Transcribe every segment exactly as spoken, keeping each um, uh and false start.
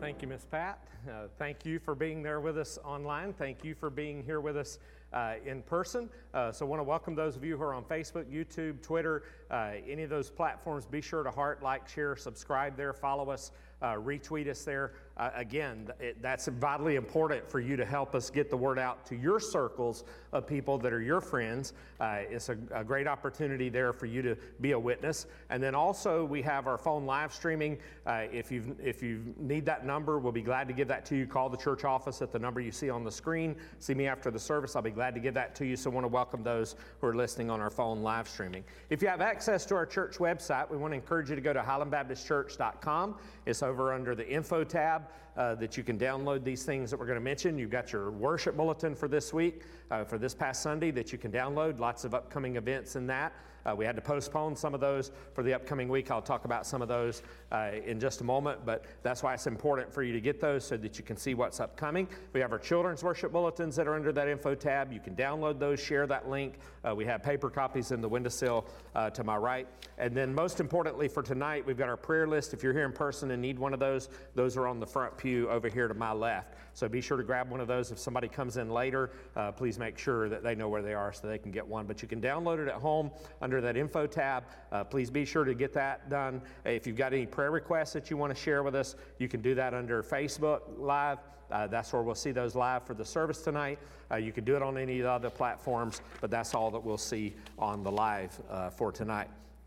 Thank you, Miss Pat. Uh, thank you for being there with us online. Thank you for being here with us uh, in person. Uh, so I want to welcome those of you who are on Facebook, YouTube, Twitter, uh, any of those platforms. Be sure to heart, like, share, subscribe there, follow us, uh, retweet us there. Uh, again, it, that's vitally important for you to help us get the word out to your circles of people that are your friends. Uh, it's a, a great opportunity there for you to be a witness. And then also we have our phone live streaming. Uh, if you if you need that number, we'll be glad to give that to you. Call the church office at the number you see on the screen. See me after the service. I'll be glad to give that to you. So I want to welcome those who are listening on our phone live streaming. If you have access to our church website, we want to encourage you to go to highland baptist church dot com. It's over under the info tab uh, that you can download these things that we're going to mention. You've got your worship bulletin for this week, uh, for this past Sunday that you can download. Lots of upcoming events in that. Uh, we had to postpone some of those for the upcoming week. I'll talk about some of those uh, in just a moment, but that's why it's important for you to get those so that you can see what's upcoming. We have our children's worship bulletins that are under that info tab. You can download those, share that link. Uh, we have paper copies in the windowsill uh, to my right. And then most importantly for tonight, we've got our prayer list. If you're here in person and need one of those, those are on the front pew over here to my left. So be sure to grab one of those. If somebody comes in later, uh, please make sure that they know where they are so they can get one. But you can download it at home under that info tab. Uh, please be sure to get that done. If you've got any prayer requests that you want to share with us, you can do that under Facebook Live. Uh, that's where we'll see those live for the service tonight. Uh, you can do it on any of the other platforms, but that's all that we'll see on the live uh, for tonight.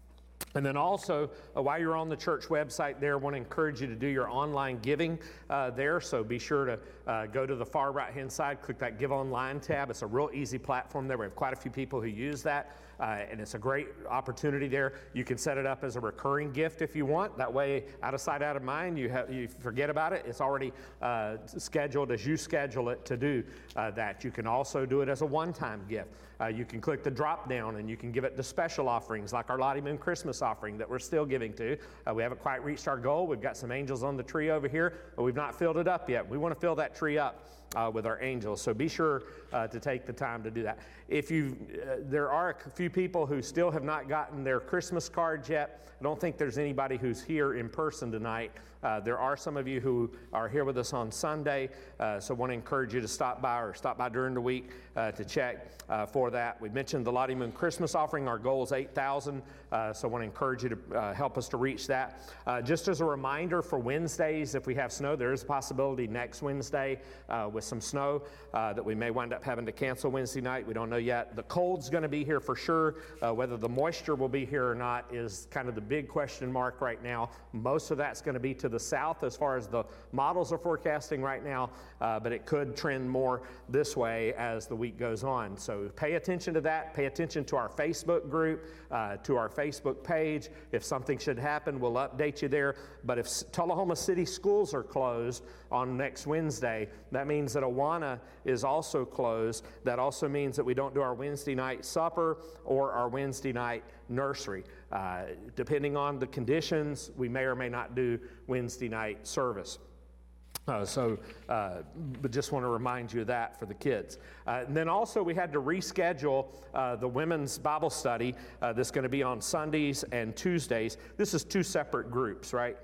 And then also, uh, while you're on the church website there, I want to encourage you to do your online giving uh, there. So be sure to uh, go to the far right-hand side, click that Give Online tab. It's a real easy platform there. We have quite a few people who use that, uh, and it's a great opportunity there. You can set it up as a recurring gift if you want. That way, out of sight, out of mind, you, have, you forget about it. It's already uh, scheduled as you schedule it to do uh, that. You can also do it as a one-time gift. Uh, you can click the drop-down, and you can give it to special offerings like our Lottie Moon Christmas offering that we're still giving to. Uh, we haven't quite reached our goal. We've got some angels on the tree over here, but we've not filled it up yet. We want to fill that tree up uh, with our angels. So be sure uh, to take the time to do that. If you, uh, there are a few people who still have not gotten their Christmas cards yet. I don't think there's anybody who's here in person tonight. Uh, there are some of you who are here with us on Sunday, uh, so I want to encourage you to stop by or stop by during the week uh, to check uh, for that. We mentioned the Lottie Moon Christmas offering. Our goal is eight thousand, uh, so I want to encourage you to uh, help us to reach that. Uh, just as a reminder for Wednesdays, if we have snow, there is a possibility next Wednesday uh, with some snow uh, that we may wind up having to cancel Wednesday night. We don't know yet. The cold's going to be here for sure. Uh, whether the moisture will be here or not is kind of the big question mark right now. Most of that's going to be to the south as far as the models are forecasting right now, uh, but it could trend more this way as the week goes on. So pay attention to that. Pay attention to our Facebook group, uh, to our Facebook page. If something should happen, we'll update you there. But if Tullahoma City schools are closed on next Wednesday, that means that Awana is also closed. That also means that we don't do our Wednesday night supper or our Wednesday night nursery. Uh, depending on the conditions, we may or may not do Wednesday night service. Uh, so, uh, but just want to remind you of that for the kids. Uh, and then also we had to reschedule uh, the women's Bible study uh, that's going to be on Sundays and Tuesdays. This is two separate groups, right?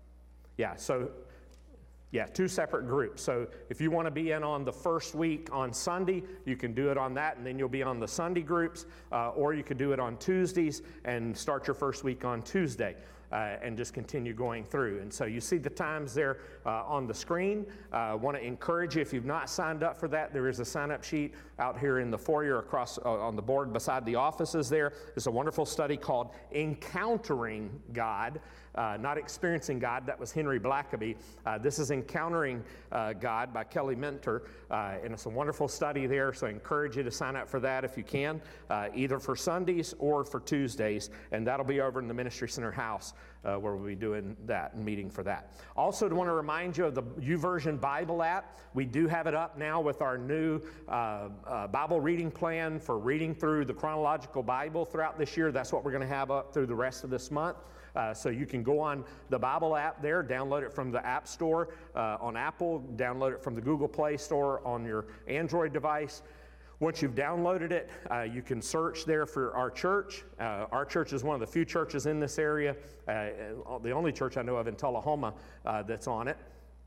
Yeah, so Yeah, two separate groups. So if you want to be in on the first week on Sunday, you can do it on that, and then you'll be on the Sunday groups, uh, or you could do it on Tuesdays and start your first week on Tuesday uh, and just continue going through. And so you see the times there uh, on the screen. I uh, want to encourage you, if you've not signed up for that, there is a sign-up sheet out here in the foyer across uh, on the board beside the offices there. It's a wonderful study called Encountering God, uh, not Experiencing God. That was Henry Blackaby. Uh, this is Encountering uh, God by Kelly Minter, uh, and it's a wonderful study there, so I encourage you to sign up for that if you can, uh, either for Sundays or for Tuesdays, and that'll be over in the Ministry Center house uh, where we'll be doing that and meeting for that. Also, I want to remind you of the YouVersion Bible app. We do have it up now with our new uh, uh, Bible reading plan for reading through the chronological Bible throughout this year. That's what we're going to have up through the rest of this month. Uh, so you can go on the Bible app there, download it from the App Store uh, on Apple, download it from the Google Play Store on your Android device. Once you've downloaded it, uh, you can search there for our church. Uh, our church is one of the few churches in this area, uh, the only church I know of in Tullahoma uh, that's on it.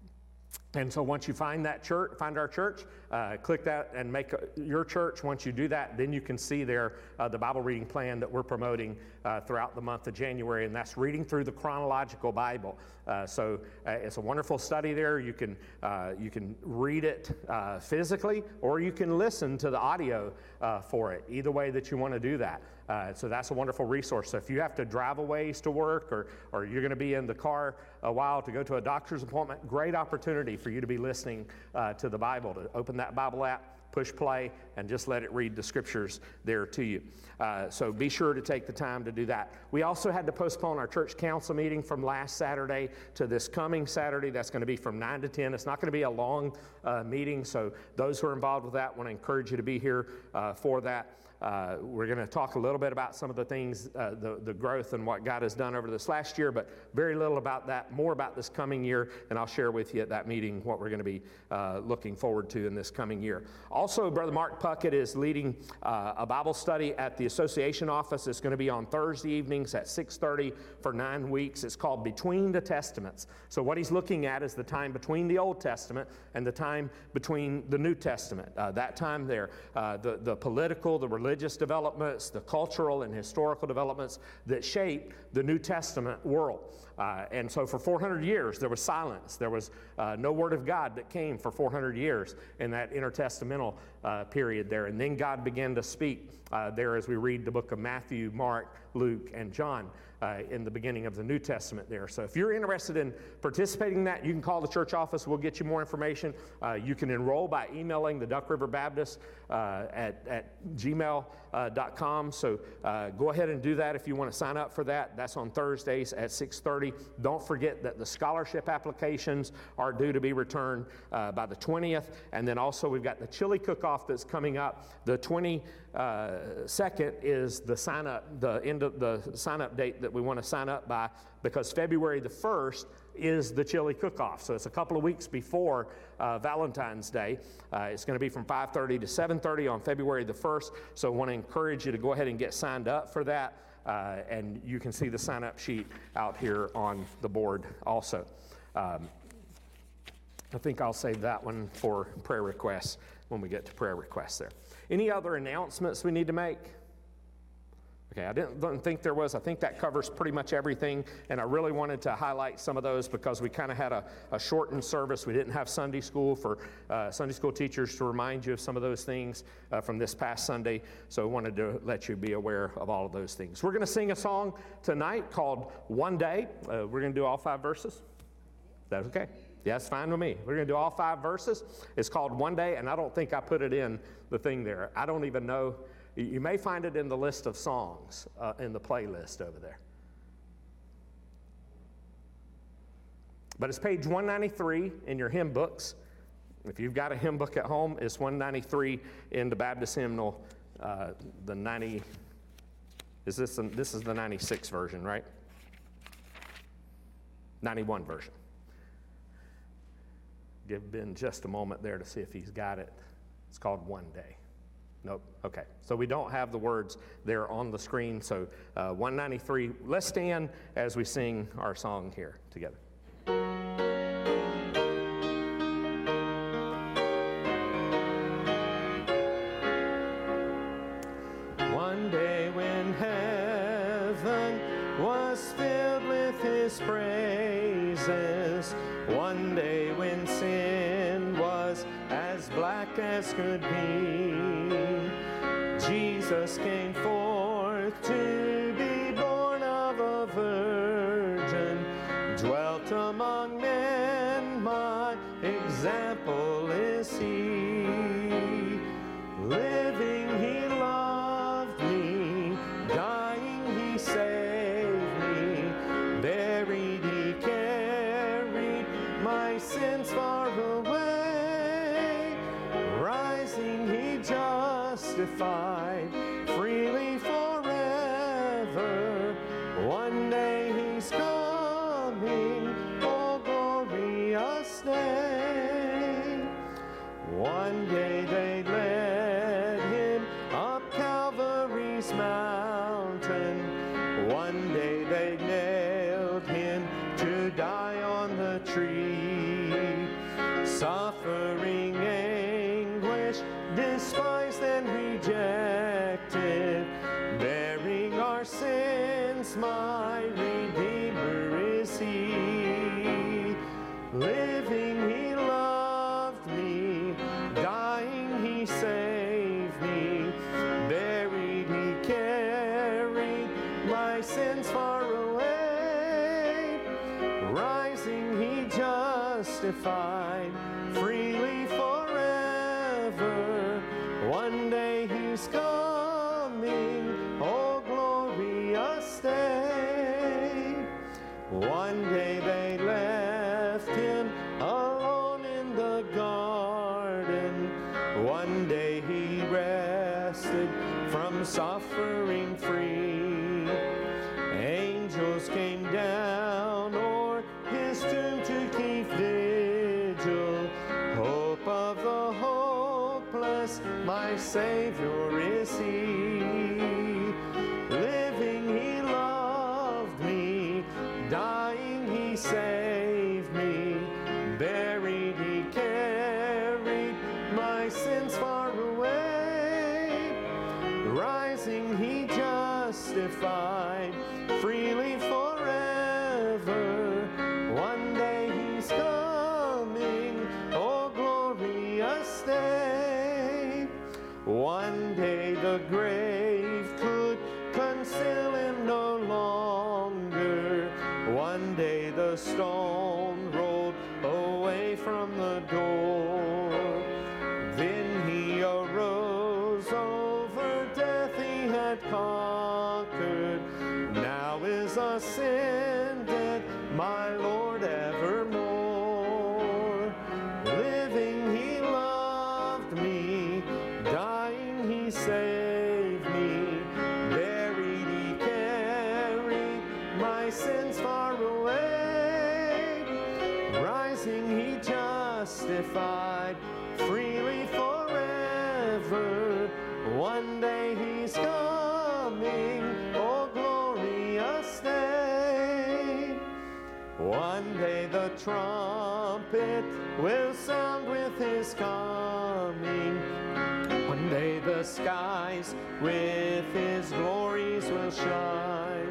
And so once you find that church, find our church, uh, click that and make a, your church. Once you do that, then you can see there uh, the Bible reading plan that we're promoting uh, throughout the month of January, and that's reading through the chronological Bible. Uh, so uh, it's a wonderful study there. You can uh, you can read it uh, physically, or you can listen to the audio uh, for it. Either way that you want to do that. Uh, so that's a wonderful resource. So if you have to drive a ways to work, or, or you're going to be in the car a while to go to a doctor's appointment, great opportunity for you to be listening uh, to the Bible, to open that Bible app, push play, and just let it read the scriptures there to you. Uh, so be sure to take the time to do that. We also had to postpone our church council meeting from last Saturday to this coming Saturday. That's going to be from nine to ten. It's not going to be a long uh, meeting, so those who are involved with that, want to encourage you to be here uh, for that. Uh, we're going to talk a little bit about some of the things, uh, the, the growth and what God has done over this last year, but very little about that, more about this coming year, and I'll share with you at that meeting what we're going to be uh, looking forward to in this coming year. Also, Brother Mark Puckett is leading uh, a Bible study at the association office. It's going to be on Thursday evenings at six thirty for nine weeks. It's called Between the Testaments. So what he's looking at is the time between the Old Testament and the time between the New Testament. Uh, that time there, uh, the, the political, the religious, religious developments, the cultural and historical developments that shape the New Testament world. Uh, and so for four hundred years, there was silence. There was uh, no word of God that came for four hundred years in that intertestamental uh, period there. And then God began to speak uh, there as we read the book of Matthew, Mark, Luke, and John. Uh, in the beginning of the New Testament there. So if you're interested in participating in that, you can call the church office. We'll get you more information. Uh, you can enroll by emailing the Duck River Baptist uh, at, at gmail dot com. So uh, go ahead and do that if you want to sign up for that. That's on Thursdays at six thirty. Don't forget that the scholarship applications are due to be returned uh, by the twentieth. And then also we've got the chili cook-off that's coming up. The twenty-second is the sign up, the end of the sign up date that we want to sign up by, because February the first is the chili cook-off. So it's a couple of weeks before uh, Valentine's Day. Uh, it's going to be from five thirty to seven thirty on February the first. So I want to encourage you to go ahead and get signed up for that. Uh, and you can see the sign-up sheet out here on the board also. Um, I think I'll save that one for prayer requests when we get to prayer requests there. Any other announcements we need to make? Okay, I didn't, didn't think there was. I think that covers pretty much everything, and I really wanted to highlight some of those because we kind of had a, a shortened service. We didn't have Sunday school for uh, Sunday school teachers to remind you of some of those things uh, from this past Sunday, so I wanted to let you be aware of all of those things. We're going to sing a song tonight called One Day. Uh, we're going to do all five verses. That's okay. Yeah, that's fine with me. We're going to do all five verses. It's called One Day, and I don't think I put it in the thing there. I don't even know. You may find it in the list of songs uh, in the playlist over there. But it's page one ninety-three in your hymn books. If you've got a hymn book at home, it's one ninety-three in the Baptist hymnal. Uh, the ninety is this? The, this is the ninety-six version, right? ninety-one version. Give Ben just a moment there to see if he's got it. It's called One Day. Nope. Okay. So we don't have the words there on the screen. So uh, one ninety-three. Let's stand as we sing our song here together. One day when heaven was filled with His praises, one day when sin was as black as could be, Jesus came forth to be born of a virgin, dwelt among men, my example is He. Living He loved me, dying He saved me, buried He carried my sins far away, rising He justified freely forever. One day He's coming, oh glorious day. One day they led Him up Calvary's mountain. One day they nailed Him to die on the tree. suffering anguish, despised and rejected, bearing our sins, my Redeemer is He. Living He loved me, dying He saved me, buried He carried my sins far away, rising He justified freely forever. One day He's coming, oh glorious day. One day they left Him alone in the garden. One day He rested from suffering free. Angels came down o'er His tomb to keep vigil. Hope of the hopeless, my Savior is He. Living He loved me, dying He saved me, buried He carried my sins far away, rising He justified freely forever. One day He's coming, oh glorious day. One day the grave could conceal Him no longer. One day the stone rolled away from the door. Then He arose, over death He had conquered. Now is ascended, my Lord evermore. Living He loved me, dying He saved me, buried He carried my sins far away, rising He justified freely forever. One day He's coming, oh glorious day. One day the trumpet will sound with His coming. One day the skies with His glories will shine.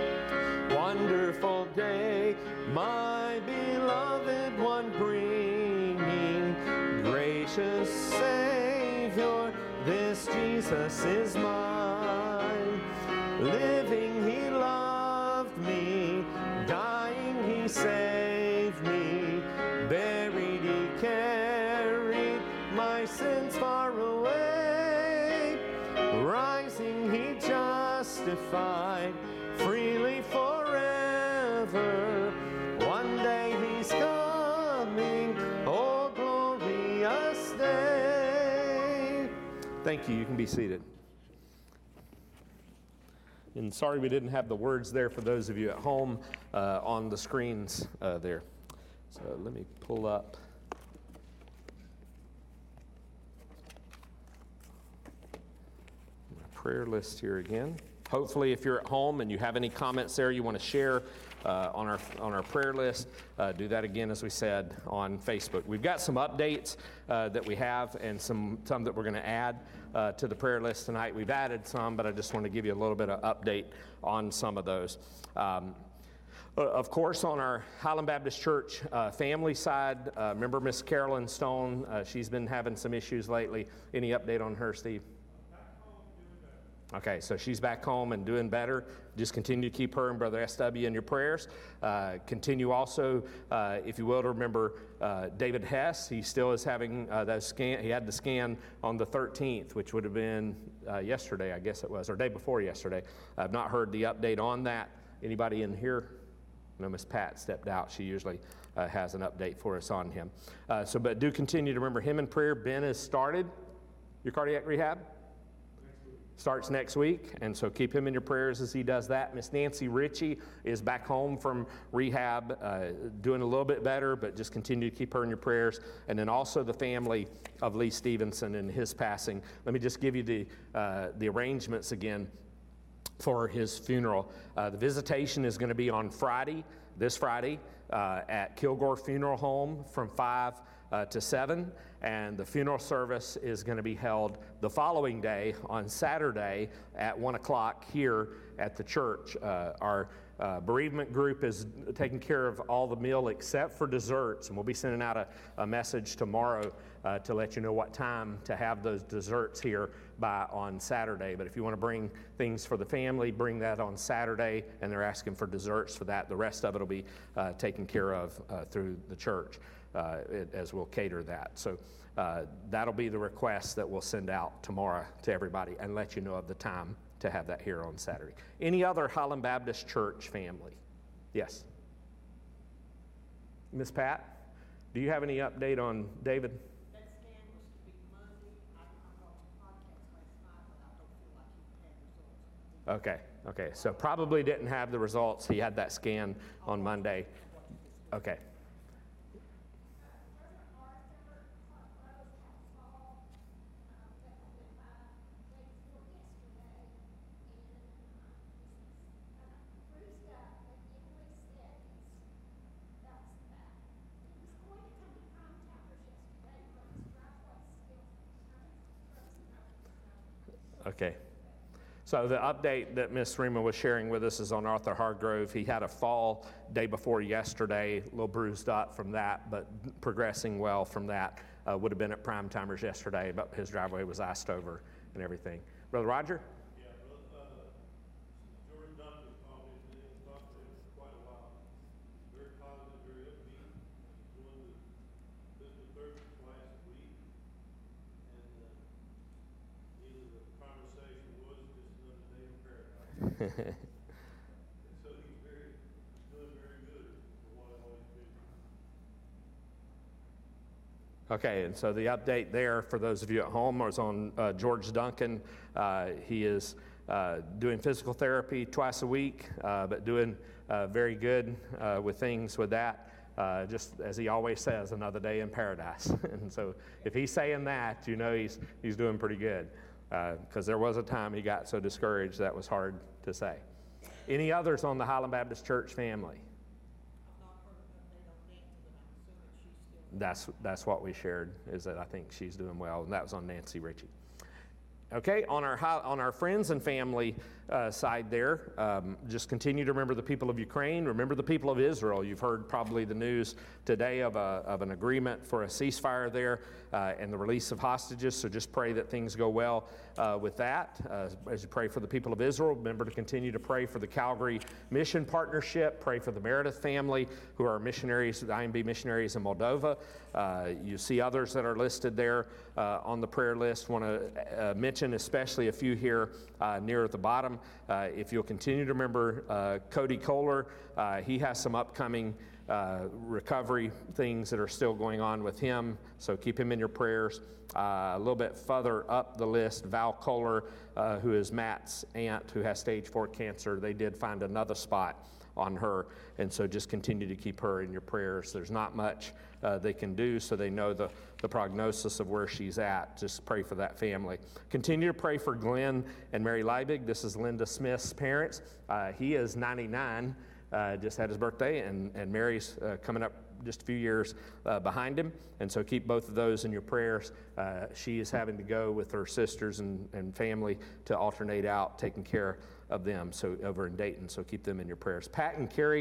Wonderful day, my beloved one bringing. Gracious Savior, this Jesus is mine. Living He loved me, dying He saved me, buried He carried my sins far away, rising He justified freely forever. One day He's coming, oh glorious day. Thank you. You can be seated. And sorry we didn't have the words there for those of you at home uh, on the screens uh, there. So let me pull up. My prayer list here again. Hopefully if you're at home and you have any comments there you want to share uh, on our on our prayer list, uh, do that again, as we said, on Facebook. We've got some updates uh, that we have and some, some that we're going to add uh, to the prayer list tonight. We've added some, but I just want to give you a little bit of update on some of those. Um, Of course, on our Highland Baptist Church uh, family side, uh, remember Miss Carolyn Stone? Uh, she's been having some issues lately. Any update on her, Steve? Okay, so she's back home and doing better. Just continue to keep her and Brother S W in your prayers. Uh, continue also, uh, if you will, to remember uh, David Hess. He still is having uh, that scan. He had the scan on the thirteenth, which would have been uh, yesterday, I guess it was, or day before yesterday. I've not heard the update on that. Anybody in here? No, Miss Pat stepped out. She usually uh, has an update for us on him. Uh, so, but do continue to remember him in prayer. Ben has started your cardiac rehab. Starts next week, and so keep him in your prayers as he does that. Miss Nancy Ritchie is back home from rehab, uh, doing a little bit better, but just continue to keep her in your prayers. And then also the family of Lee Stevenson and his passing. Let me just give you the uh, the arrangements again. for his funeral. Uh, the visitation is going to be on Friday, this Friday, uh, at Kilgore Funeral Home from five uh, to seven, and the funeral service is going to be held the following day on Saturday at one o'clock here at the church. Uh, our uh, bereavement group is taking care of all the meal except for desserts, and we'll be sending out a, a message tomorrow uh, to let you know what time to have those desserts here by on Saturday. But if you want to bring things for the family, bring that on Saturday, and they're asking for desserts for that. The rest of it will be uh, taken care of uh, through the church uh, it, as we'll cater that. So uh, that'll be the request that we'll send out tomorrow to everybody and let you know of the time to have that here on Saturday. Any other Highland Baptist Church family? Yes. Miss Pat, do you have any update on David? That scan was to be Monday. I, I got the podcast last night, but I don't feel like he had results. Okay, okay. So probably didn't have the results. He had that scan on Monday. Okay. Okay. So the update that Miss Rima was sharing with us is on Arthur Hargrove. He had a fall day before yesterday, a little bruised up from that, but progressing well from that. Uh, would have been at Prime Timers yesterday, but his driveway was iced over and everything. Brother Roger? Yeah, brother, uh, Jordan Duncan called me today and talked to him for quite a while. Very positive, very upbeat. He's doing the physical therapy twice a week. And uh, either the conversation was just another day in paradise. And so he's very, he's doing very good for what I've always been. Okay, and so the update there for those of you at home was on uh, George Duncan. Uh, he is uh, doing physical therapy twice a week, uh, but doing uh, very good uh, with things with that. Uh, just as he always says, another day in paradise. And so if he's saying that, you know he's, he's doing pretty good. Because uh, there was a time he got so discouraged that was hard to say. Any others on the Highland Baptist Church family? That's that's what we shared, is that I think she's doing well, and that was on Nancy Ritchie. Okay, on our on our friends and family uh, side there, um, just continue to remember the people of Ukraine. Remember the people of Israel. You've heard probably the news today of a of an agreement for a ceasefire there uh, and the release of hostages. So just pray that things go well uh, with that. Uh, as you pray for the people of Israel, remember to continue to pray for the Calgary Mission Partnership. Pray for the Meredith family, who are missionaries, the I M B missionaries in Moldova. Uh, you see others that are listed there uh, on the prayer list. Want to uh, mention especially a few here uh, near at the bottom. Uh, if you'll continue to remember uh, Cody Kohler, uh, he has some upcoming uh, recovery things that are still going on with him, so keep him in your prayers. Uh, a little bit further up the list, Val Kohler, uh, who is Matt's aunt, who has stage four cancer. They did find another spot on her, and so just continue to keep her in your prayers. There's not much uh, they can do, so they know the, the prognosis of where she's at. Just pray for that family. Continue to pray for Glenn and Mary Liebig. This is Linda Smith's parents. Uh, he is ninety-nine, uh, just had his birthday, and, and Mary's uh, coming up just a few years uh, behind him, and so keep both of those in your prayers. Uh, she is having to go with her sisters and, and family to alternate out taking care of them, so over in Dayton, so keep them in your prayers. Pat and Carrie,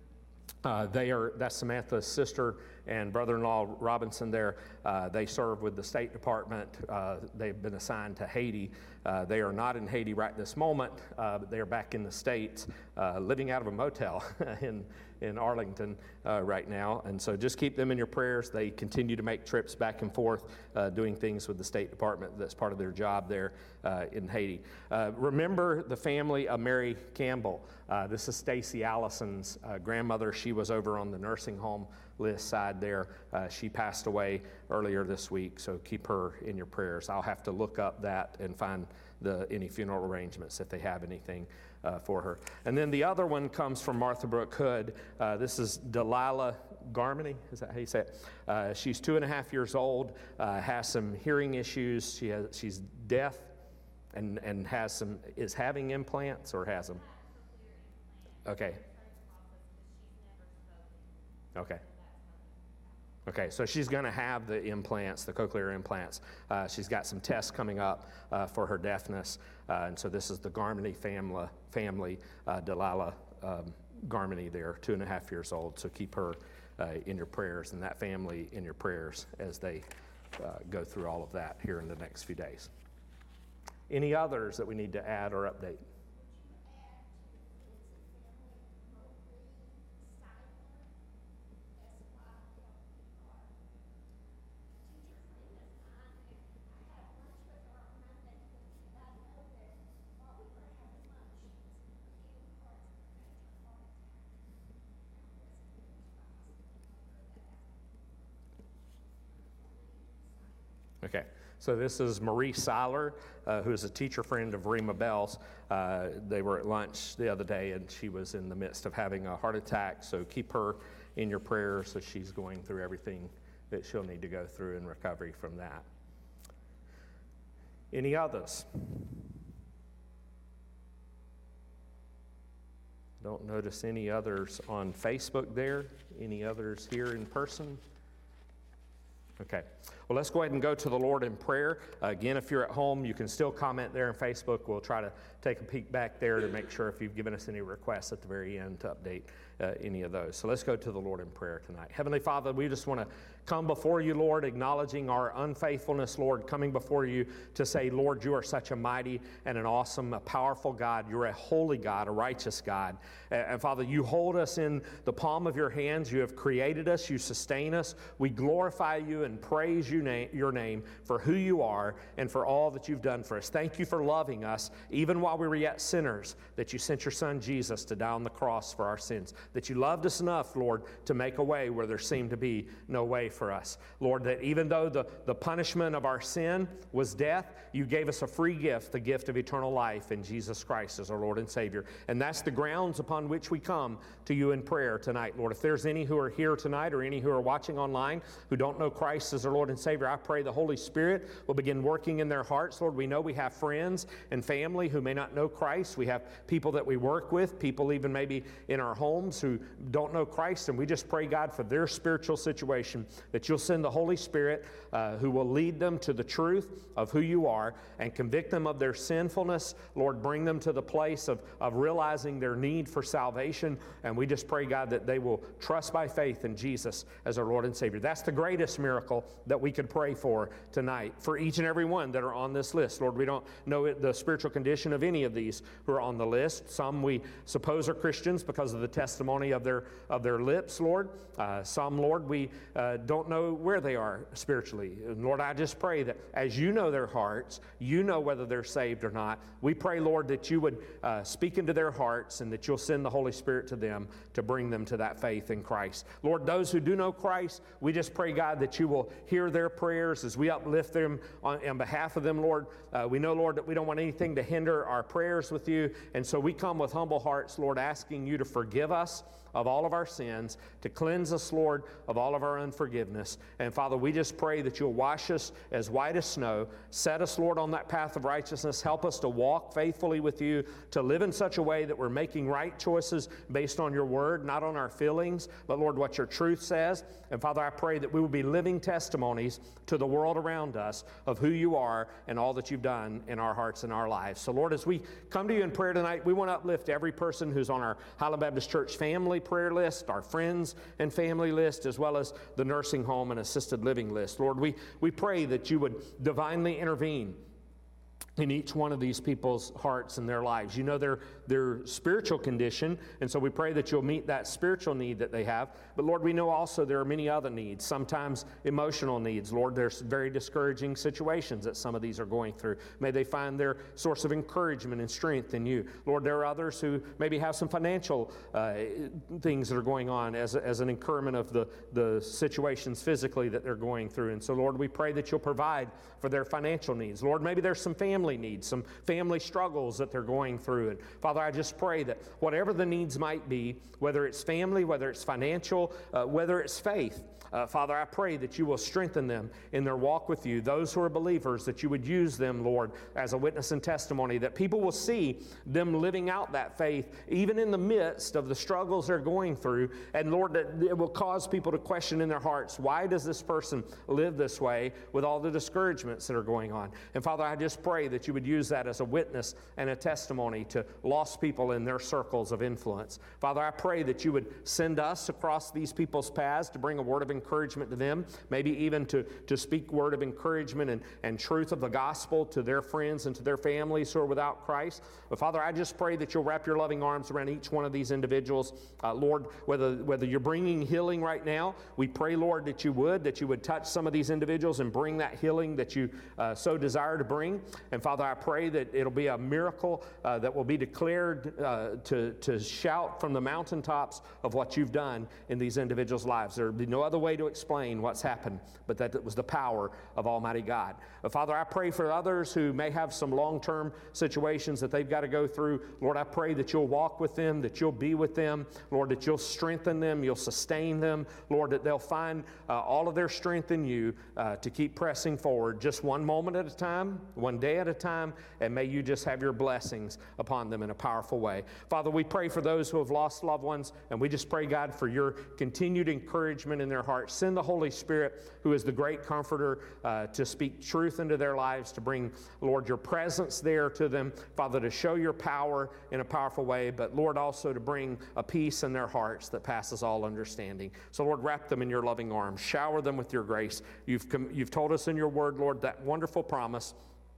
uh, they are, that's Samantha's sister and brother-in-law Robinson there. Uh, they serve with the State Department. Uh, they've been assigned to Haiti. Uh, they are not in Haiti right this moment, uh, but they are back in the States, uh, living out of a motel in in Arlington uh, right now. And so just keep them in your prayers. They continue to make trips back and forth, uh, doing things with the State Department. That's part of their job there uh, in Haiti. Uh, remember the family of Mary Campbell. Uh, this is Stacy Allison's uh, grandmother. She was over on the nursing home list side there. Uh, she passed away earlier this week, so keep her in your prayers. I'll have to look up that and find the any funeral arrangements if they have anything uh, for her. And then the other one comes from Martha Brooke Hood. Uh, this is Delilah Garmany, is that how you say it? Uh, she's two and a half years old, uh, has some hearing issues. She has, she's deaf and, and has some, is having implants or has them? Okay. Okay. Okay, so she's going to have the implants, the cochlear implants. Uh, she's got some tests coming up uh, for her deafness, uh, and so this is the Garmany family, family uh, Delilah um, Garmany there, two and a half years old. So keep her uh, in your prayers and that family in your prayers as they uh, go through all of that here in the next few days. Any others that we need to add or update? Okay, so this is Marie Seiler, uh, who is a teacher friend of Rima Bell's. Uh, they were at lunch the other day, and she was in the midst of having a heart attack, so keep her in your prayers as she's going through everything that she'll need to go through in recovery from that. Any others? Don't notice any others on Facebook there. Any others here in person? Okay. Well, let's go ahead and go to the Lord in prayer. Uh, again, if you're at home, you can still comment there on Facebook. We'll try to take a peek back there to make sure if you've given us any requests at the very end to update uh, any of those. So let's go to the Lord in prayer tonight. Heavenly Father, we just want to come before you, Lord, acknowledging our unfaithfulness, Lord, coming before you to say, Lord, you are such a mighty and an awesome, a powerful God. You're a holy God, a righteous God. And, and Father, you hold us in the palm of your hands. You have created us. You sustain us. We glorify you and praise you na- your name for who you are and for all that you've done for us. Thank you for loving us, even while we were yet sinners, that you sent your Son Jesus to die on the cross for our sins, that you loved us enough, Lord, to make a way where there seemed to be no way for us. Lord, that even though the, the punishment of our sin was death, you gave us a free gift, the gift of eternal life in Jesus Christ as our Lord and Savior. And that's the grounds upon which we come to you in prayer tonight, Lord. If there's any who are here tonight or any who are watching online who don't know Christ as their Lord and Savior, I pray the Holy Spirit will begin working in their hearts. Lord, we know we have friends and family who may not know Christ. We have people that we work with, people even maybe in our homes who don't know Christ, and we just pray, God, for their spiritual situation, that you'll send the Holy Spirit uh, who will lead them to the truth of who you are and convict them of their sinfulness. Lord, bring them to the place of, of realizing their need for salvation, and we just pray, God, that they will trust by faith in Jesus as our Lord and Savior. That's the greatest miracle that we could pray for tonight for each and every one that are on this list. Lord, we don't know it, the spiritual condition of any of these who are on the list. Some we suppose are Christians because of the testimony of their of their lips, Lord. Uh, some, Lord, we uh, don't know where they are spiritually. And Lord, I just pray that as you know their hearts, you know whether they're saved or not. We pray, Lord, that you would uh, speak into their hearts and that you'll send the Holy Spirit to them to bring them to that faith in Christ. Lord, those who do know Christ, we just pray, God, that you will hear their prayers as we uplift them on, on behalf of them, Lord. Uh, we know, Lord, that we don't want anything to hinder our prayers with you, and so we come with humble hearts, Lord, asking you to forgive us of all of our sins, to cleanse us, Lord, of all of our unforgiveness. And Father, we just pray that you'll wash us as white as snow. Set us, Lord, on that path of righteousness. Help us to walk faithfully with you, to live in such a way that we're making right choices based on your word, not on our feelings, but, Lord, what your truth says. And Father, I pray that we will be living testimonies to the world around us of who you are and all that you've done in our hearts and our lives. So, Lord, as we come to you in prayer tonight, we want to uplift every person who's on our Highland Baptist Church family prayer list, our friends and family list, as well as the nursing home and assisted living list. Lord, we, we pray that you would divinely intervene in each one of these people's hearts and their lives. You know their, their spiritual condition, and so we pray that you'll meet that spiritual need that they have. But Lord, we know also there are many other needs, sometimes emotional needs. Lord, there's very discouraging situations that some of these are going through. May they find their source of encouragement and strength in you. Lord, there are others who maybe have some financial uh, things that are going on as, as an incurment of the, the situations physically that they're going through. And so, Lord, we pray that you'll provide for their financial needs. Lord, maybe there's some family family needs, some family struggles that they're going through. And Father, I just pray that whatever the needs might be, whether it's family, whether it's financial, uh, whether it's faith, Uh, Father, I pray that you will strengthen them in their walk with you. Those who are believers, that you would use them, Lord, as a witness and testimony, that people will see them living out that faith, even in the midst of the struggles they're going through. And Lord, that it will cause people to question in their hearts, why does this person live this way with all the discouragements that are going on? And Father, I just pray that you would use that as a witness and a testimony to lost people in their circles of influence. Father, I pray that you would send us across these people's paths to bring a word of encouragement encouragement to them, maybe even to, to speak word of encouragement and, and truth of the gospel to their friends and to their families who are without Christ. But Father, I just pray that you'll wrap your loving arms around each one of these individuals. Uh, Lord, whether, whether you're bringing healing right now, we pray, Lord, that you would, that you would touch some of these individuals and bring that healing that you uh, so desire to bring. And Father, I pray that it'll be a miracle uh, that will be declared uh, to, to shout from the mountaintops of what you've done in these individuals' lives. There will be no other way to explain what's happened, but that it was the power of Almighty God. But Father, I pray for others who may have some long-term situations that they've got to go through. Lord, I pray that you'll walk with them, that you'll be with them. Lord, that you'll strengthen them, you'll sustain them. Lord, that they'll find uh, all of their strength in you uh, to keep pressing forward, just one moment at a time, one day at a time, and may you just have your blessings upon them in a powerful way. Father, we pray for those who have lost loved ones, and we just pray, God, for your continued encouragement in their hearts. Send the Holy Spirit, who is the great comforter, uh, to speak truth into their lives, to bring, Lord, your presence there to them. Father, to show your power in a powerful way, but Lord, also to bring a peace in their hearts that passes all understanding. So Lord, wrap them in your loving arms. Shower them with your grace. You've, com- you've told us in your word, Lord, that wonderful promise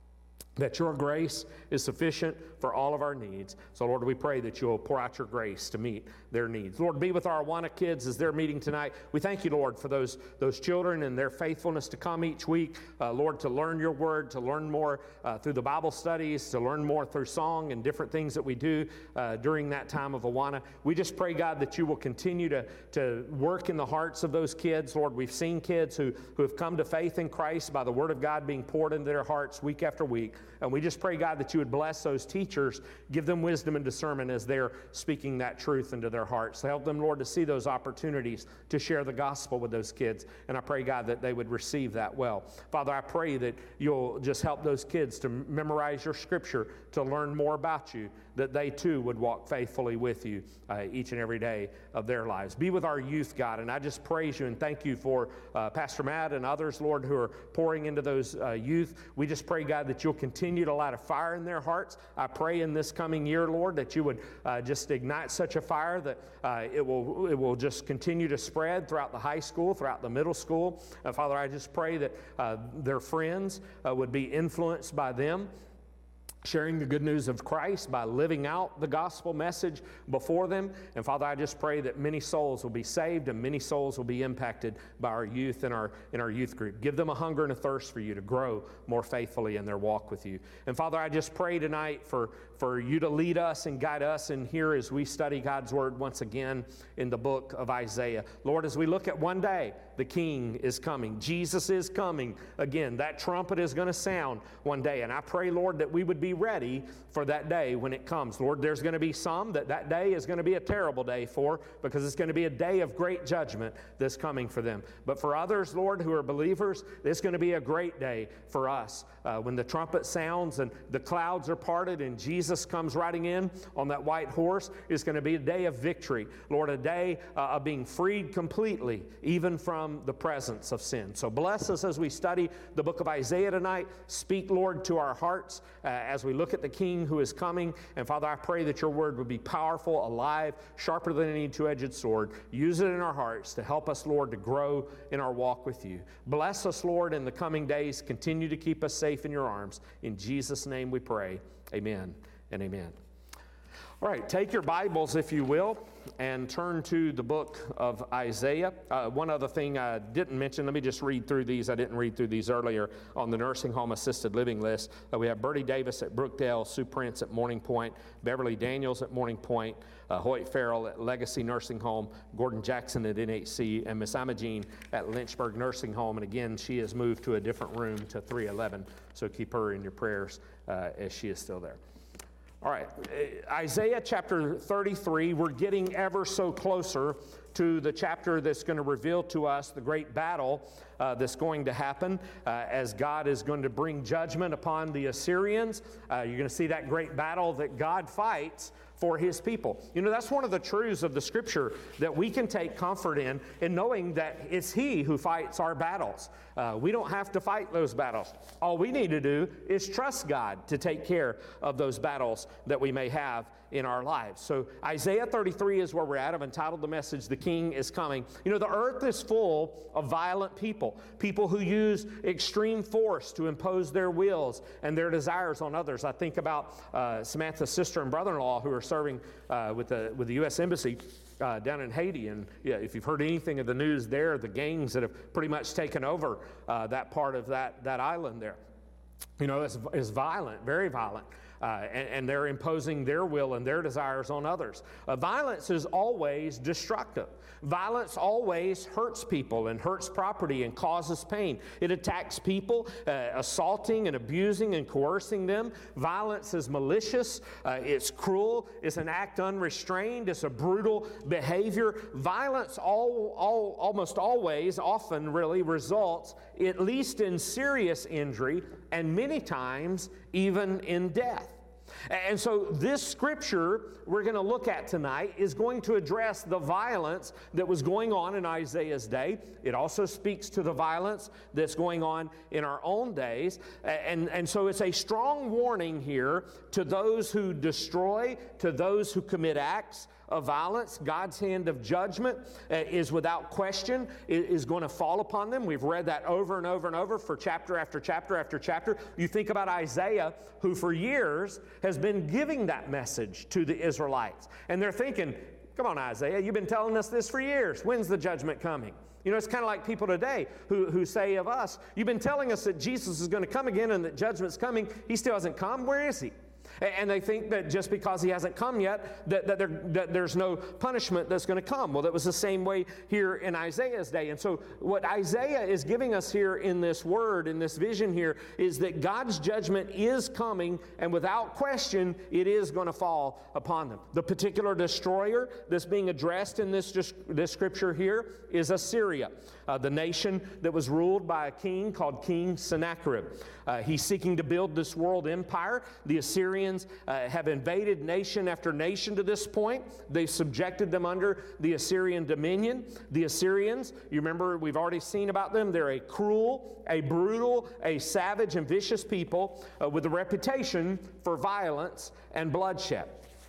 that your grace is sufficient for all of our needs. So, Lord, we pray that you'll pour out your grace to meet their needs. Lord, be with our Awana kids as they're meeting tonight. We thank you, Lord, for those, those children and their faithfulness to come each week, uh, Lord, to learn your word, to learn more uh, through the Bible studies, to learn more through song and different things that we do uh, during that time of Awana. We just pray, God, that you will continue to, to work in the hearts of those kids. Lord, we've seen kids who, who have come to faith in Christ by the word of God being poured into their hearts week after week. And we just pray, God, that you would bless those teachers, give them wisdom and discernment as they're speaking that truth into their hearts. Help them, Lord, to see those opportunities to share the gospel with those kids. And I pray, God, that they would receive that well. Father, I pray that you'll just help those kids to memorize your scripture, to learn more about you, that they too would walk faithfully with you uh, each and every day of their lives. Be with our youth, God, and I just praise you and thank you for uh, Pastor Matt and others, Lord, who are pouring into those uh, youth. We just pray, God, that you'll continue to light a fire in their hearts. I pray in this coming year, Lord, that you would uh, just ignite such a fire that uh, it will it will just continue to spread throughout the high school, throughout the middle school. Uh, Father, I just pray that uh, their friends uh, would be influenced by them, sharing the good news of Christ by living out the gospel message before them. And Father, I just pray that many souls will be saved and many souls will be impacted by our youth in our, in our youth group. Give them a hunger and a thirst for you to grow more faithfully in their walk with you. And Father, I just pray tonight for, for you to lead us and guide us in here as we study God's word once again in the book of Isaiah. Lord, as we look at one day, the King is coming. Jesus is coming again. That trumpet is going to sound one day. And I pray, Lord, that we would be ready for that day when it comes. Lord, there's going to be some that that day is going to be a terrible day for, because it's going to be a day of great judgment that's coming for them. But for others, Lord, who are believers, it's going to be a great day for us uh, when the trumpet sounds and the clouds are parted and Jesus comes riding in on that white horse. It's going to be a day of victory. Lord, a day uh, of being freed completely, even from the presence of sin. So bless us as we study the book of Isaiah tonight. Speak, Lord, to our hearts uh, as we look at the King who is coming. And Father, I pray that your word would be powerful, alive, sharper than any two-edged sword. Use it in our hearts to help us, Lord, to grow in our walk with you. Bless us, Lord, in the coming days. Continue to keep us safe in your arms. In Jesus' name we pray. Amen and amen. All right, take your Bibles, if you will, and turn to the book of Isaiah. Uh, one other thing I didn't mention, let me just read through these. I didn't read through these earlier on the nursing home assisted living list. Uh, we have Bertie Davis at Brookdale, Sue Prince at Morning Point, Beverly Daniels at Morning Point, uh, Hoyt Farrell at Legacy Nursing Home, Gordon Jackson at N H C, and Miss Imogene at Lynchburg Nursing Home. And again, she has moved to a different room to three eleven, so keep her in your prayers uh, as she is still there. All right, Isaiah chapter thirty-three, we're getting ever so closer to the chapter that's going to reveal to us the great battle uh, that's going to happen uh, as God is going to bring judgment upon the Assyrians. Uh, you're going to see that great battle that God fights for His people. You know, that's one of the truths of the Scripture that we can take comfort in, in knowing that it's He who fights our battles. Uh, we don't have to fight those battles. All we need to do is trust God to take care of those battles that we may have in our lives. So Isaiah thirty-three is where we're at. I've entitled the message, "The King is Coming." You know, the earth is full of violent people, people who use extreme force to impose their wills and their desires on others. I think about uh, Samantha's sister and brother-in-law who are serving uh, with, the, with the U S Embassy Uh, down in Haiti, and yeah, if you've heard anything of the news there, the gangs that have pretty much taken over uh, that part of that, that island there, you know, it's, it's violent, very violent, uh, and, and they're imposing their will and their desires on others. Uh, violence is always destructive. Violence always hurts people and hurts property and causes pain. It attacks people, uh, assaulting and abusing and coercing them. Violence is malicious, uh, it's cruel, it's an act unrestrained, it's a brutal behavior. Violence all, all, almost always, often really results at least in serious injury and many times even in death. And so this scripture we're going to look at tonight is going to address the violence that was going on in Isaiah's day. It also speaks to the violence that's going on in our own days. And, and so it's a strong warning here to those who destroy, to those who commit acts of violence. God's hand of judgment uh, is without question is going to fall upon them. We've read that over and over and over for chapter after chapter after chapter. You think about Isaiah, who for years has been giving that message to the Israelites. And they're thinking, come on, Isaiah, you've been telling us this for years. When's the judgment coming? You know, it's kind of like people today who, who say of us, you've been telling us that Jesus is going to come again and that judgment's coming. He still hasn't come. Where is He? And they think that just because He hasn't come yet, that, that, there, that there's no punishment that's going to come. Well, that was the same way here in Isaiah's day. And so what Isaiah is giving us here in this word, in this vision here, is that God's judgment is coming, and without question, it is going to fall upon them. The particular destroyer that's being addressed in this, this scripture here is Assyria, uh, the nation that was ruled by a king called King Sennacherib. Uh, he's seeking to build this world empire. The Assyrians uh, have invaded nation after nation to this point. They've subjected them under the Assyrian dominion. The Assyrians, you remember, we've already seen about them. They're a cruel, a brutal, a savage and vicious people uh, with a reputation for violence and bloodshed.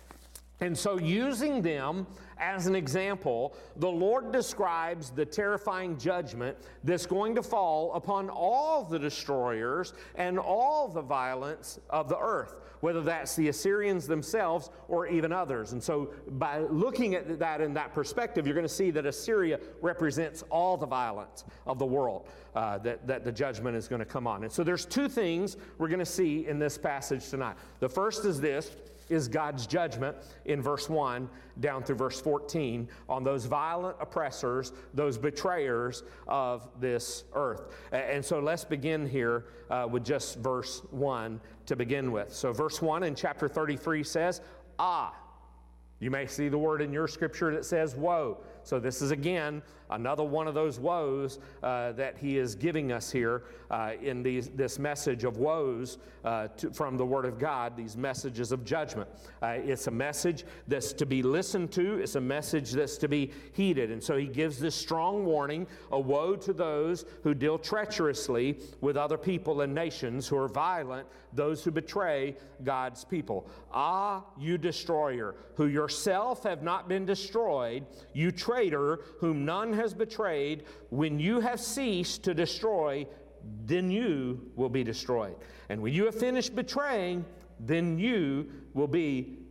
And so using them as an example, the Lord describes the terrifying judgment that's going to fall upon all the destroyers and all the violence of the earth, whether that's the Assyrians themselves or even others. And so by looking at that in that perspective, you're going to see that Assyria represents all the violence of the world uh, that, that the judgment is going to come on. And so there's two things we're going to see in this passage tonight. The first is this, is God's judgment in verse one down through verse fourteen on those violent oppressors, those betrayers of this earth. And so let's begin here uh, with just verse one to begin with. So verse one in chapter thirty-three says, "Ah." You may see the word in your scripture that says, "woe." So this is again another one of those woes uh, that he is giving us here uh, in these, this message of woes uh, to, from the Word of God, these messages of judgment. Uh, it's a message that's to be listened to. It's a message that's to be heeded. And so he gives this strong warning, a woe to those who deal treacherously with other people and nations, who are violent, those who betray God's people. "Ah, you destroyer, who yourself have not been destroyed, you traitor, whom none has betrayed, when you have ceased to destroy, then you will be destroyed. And when you have finished betraying, then you will be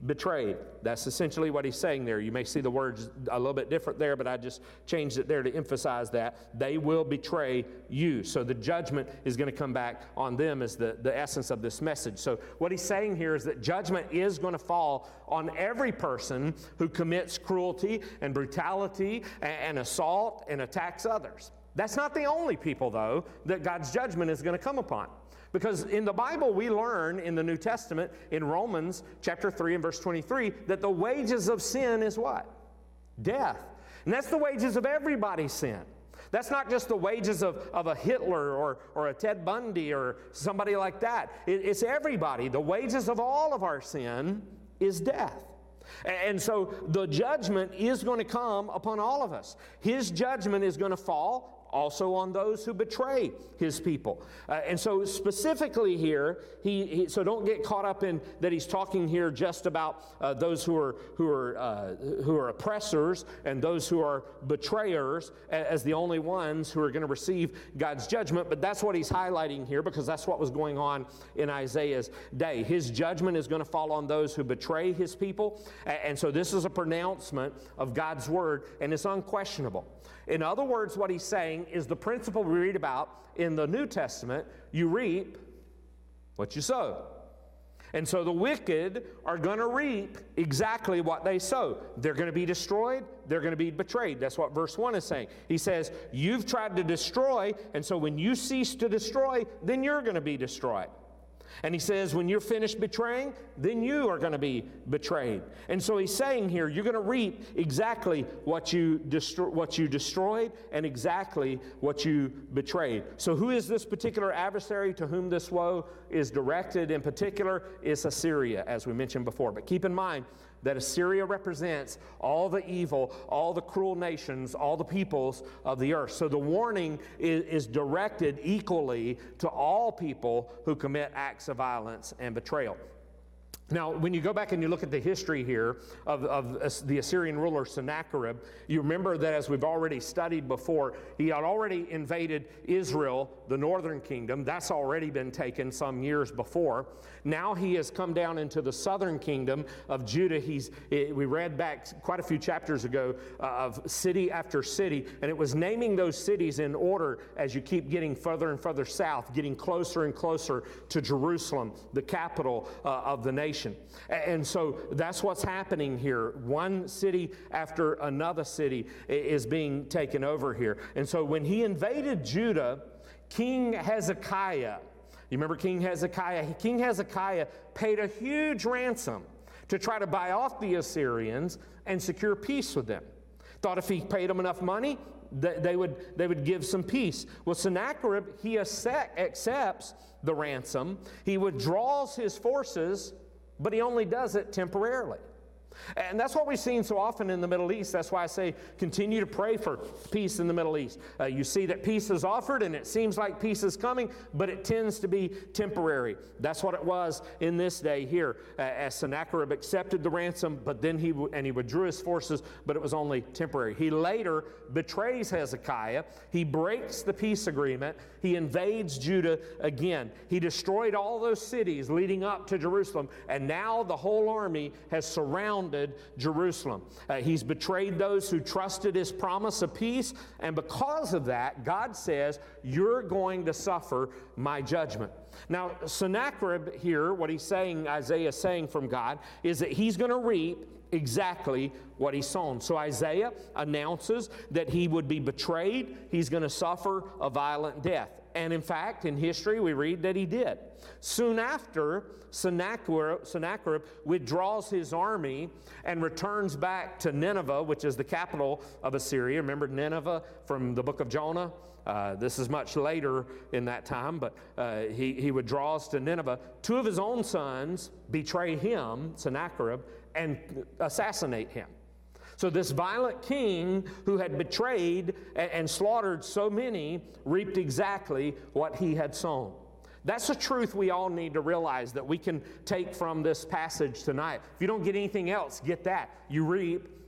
betrayed. That's essentially what he's saying there. You may see the words a little bit different there, but I just changed it there to emphasize that. They will betray you. So the judgment is going to come back on them is the, the essence of this message. So what he's saying here is that judgment is going to fall on every person who commits cruelty and brutality and, and assault and attacks others. That's not the only people, though, that God's judgment is going to come upon. Because in the Bible, we learn in the New Testament, in Romans chapter three and verse twenty-three, that the wages of sin is what? Death. And that's the wages of everybody's sin. That's not just the wages of, of a Hitler or, or a Ted Bundy or somebody like that. It, it's everybody. The wages of all of our sin is death. And so the judgment is going to come upon all of us. His judgment is going to fall also on those who betray his people. Uh, and so specifically here, he, he so don't get caught up in that he's talking here just about uh, those who are who are uh, who are oppressors and those who are betrayers as the only ones who are going to receive God's judgment. But that's what he's highlighting here, because that's what was going on in Isaiah's day. His judgment is going to fall on those who betray his people. And so this is a pronouncement of God's word, and it's unquestionable. In other words, what he's saying is the principle we read about in the New Testament: you reap what you sow. And so the wicked are going to reap exactly what they sow. They're going to be destroyed. They're going to be betrayed. That's what verse one is saying. He says, you've tried to destroy, and so when you cease to destroy, then you're going to be destroyed. And he says, when you're finished betraying, then you are going to be betrayed. And so he's saying here, you're going to reap exactly what you, destro- what you destroyed and exactly what you betrayed. So who is this particular adversary to whom this woe is directed in particular? It's Assyria, as we mentioned before. But keep in mind that Assyria represents all the evil, all the cruel nations, all the peoples of the earth. So the warning is, is directed equally to all people who commit acts of violence and betrayal. Now, when you go back and you look at the history here of, of the Assyrian ruler Sennacherib, you remember that, as we've already studied before, he had already invaded Israel, the northern kingdom. That's already been taken some years before. Now he has come down into the southern kingdom of Judah. He's, we read back quite a few chapters ago uh, of city after city, and it was naming those cities in order as you keep getting further and further south, getting closer and closer to Jerusalem, the capital uh, of the nation. And so that's what's happening here. One city after another city is being taken over here. And so when he invaded Judah, King Hezekiah, you remember King Hezekiah? King Hezekiah paid a huge ransom to try to buy off the Assyrians and secure peace with them. Thought if he paid them enough money, they would, they would give some peace. Well, Sennacherib, he accepts the ransom. He withdraws his forces, but he only does it temporarily. And that's what we've seen so often in the Middle East. That's why I say continue to pray for peace in the Middle East. Uh, you see that peace is offered and it seems like peace is coming, but it tends to be temporary. That's what it was in this day here, uh, as Sennacherib accepted the ransom, but then he w- and he withdrew his forces, but it was only temporary. He later betrays Hezekiah. He breaks the peace agreement. He invades Judah again. He destroyed all those cities leading up to Jerusalem, and now the whole army has surrounded Jerusalem. Uh, he's betrayed those who trusted his promise of peace, and because of that, God says, you're going to suffer my judgment. Now, Sennacherib here, what he's saying, Isaiah is saying from God, is that he's going to reap exactly what he's sown. So Isaiah announces that he would be betrayed. He's going to suffer a violent death. And in fact, in history, we read that he did. Soon after, Sennacherib, Sennacherib withdraws his army and returns back to Nineveh, which is the capital of Assyria. Remember Nineveh from the book of Jonah? Uh, this is much later in that time, but uh, he, he withdraws to Nineveh. Two of his own sons betray him, Sennacherib, and assassinate him. So this violent king who had betrayed and, and slaughtered so many reaped exactly what he had sown. That's a truth we all need to realize that we can take from this passage tonight. If you don't get anything else, get that. You reap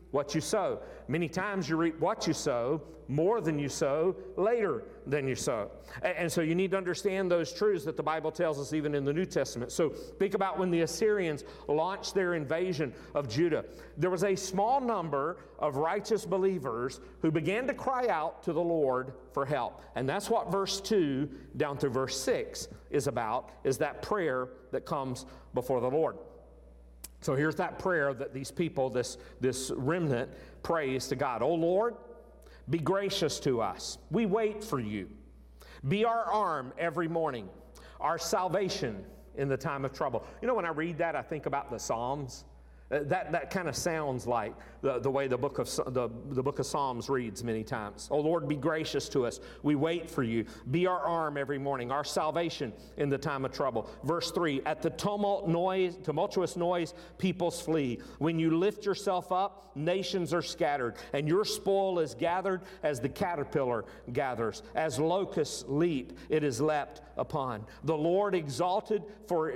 what you sow. Many times you reap what you sow more than you sow later than you sow. And so you need to understand those truths that the Bible tells us even in the New Testament. So think about when the Assyrians launched their invasion of Judah. There was a small number of righteous believers who began to cry out to the Lord for help. And that's what verse two down through verse six is about, is that prayer that comes before the Lord. So here's that prayer that these people, this, this remnant, prays to God. Oh Lord, be gracious to us. We wait for you. Be our arm every morning, our salvation in the time of trouble. You know, when I read that, I think about the Psalms. Uh, that that kind of sounds like the, the way the book of the, the book of Psalms reads many times. Oh Lord, be gracious to us. We wait for you. Be our arm every morning, our salvation in the time of trouble. Verse three, at the tumult noise, tumultuous noise, peoples flee. When you lift yourself up, nations are scattered, and your spoil is gathered as the caterpillar gathers. As locusts leap, it is leapt upon. The Lord exalted for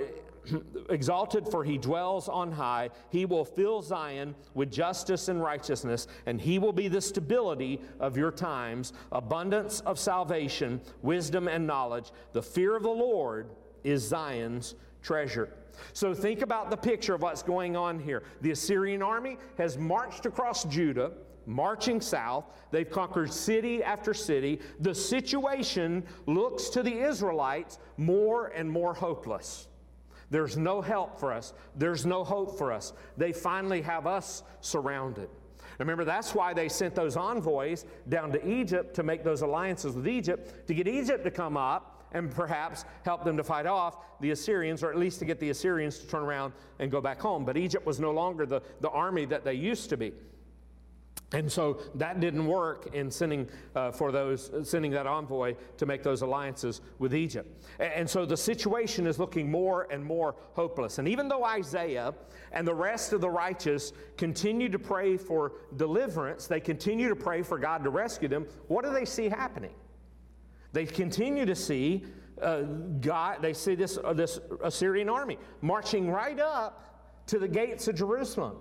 exalted for he dwells on high. He will fill Zion with justice and righteousness, and he will be the stability of your times, abundance of salvation, wisdom and knowledge. The fear of the Lord is Zion's treasure. So think about the picture of what's going on here. The Assyrian army has marched across Judah, marching south. They've conquered city after city. The situation looks to the Israelites more and more hopeless. There's no help for us. There's no hope for us. They finally have us surrounded. Remember, that's why they sent those envoys down to Egypt to make those alliances with Egypt, to get Egypt to come up and perhaps help them to fight off the Assyrians, or at least to get the Assyrians to turn around and go back home. But Egypt was no longer the, the army that they used to be. And so that didn't work in sending uh, for those sending that envoy to make those alliances with Egypt. And, and so the situation is looking more and more hopeless. And even though Isaiah and the rest of the righteous continue to pray for deliverance, they continue to pray for God to rescue them, what do they see happening? They continue to see uh, God. They see this uh, this Assyrian army marching right up to the gates of Jerusalem.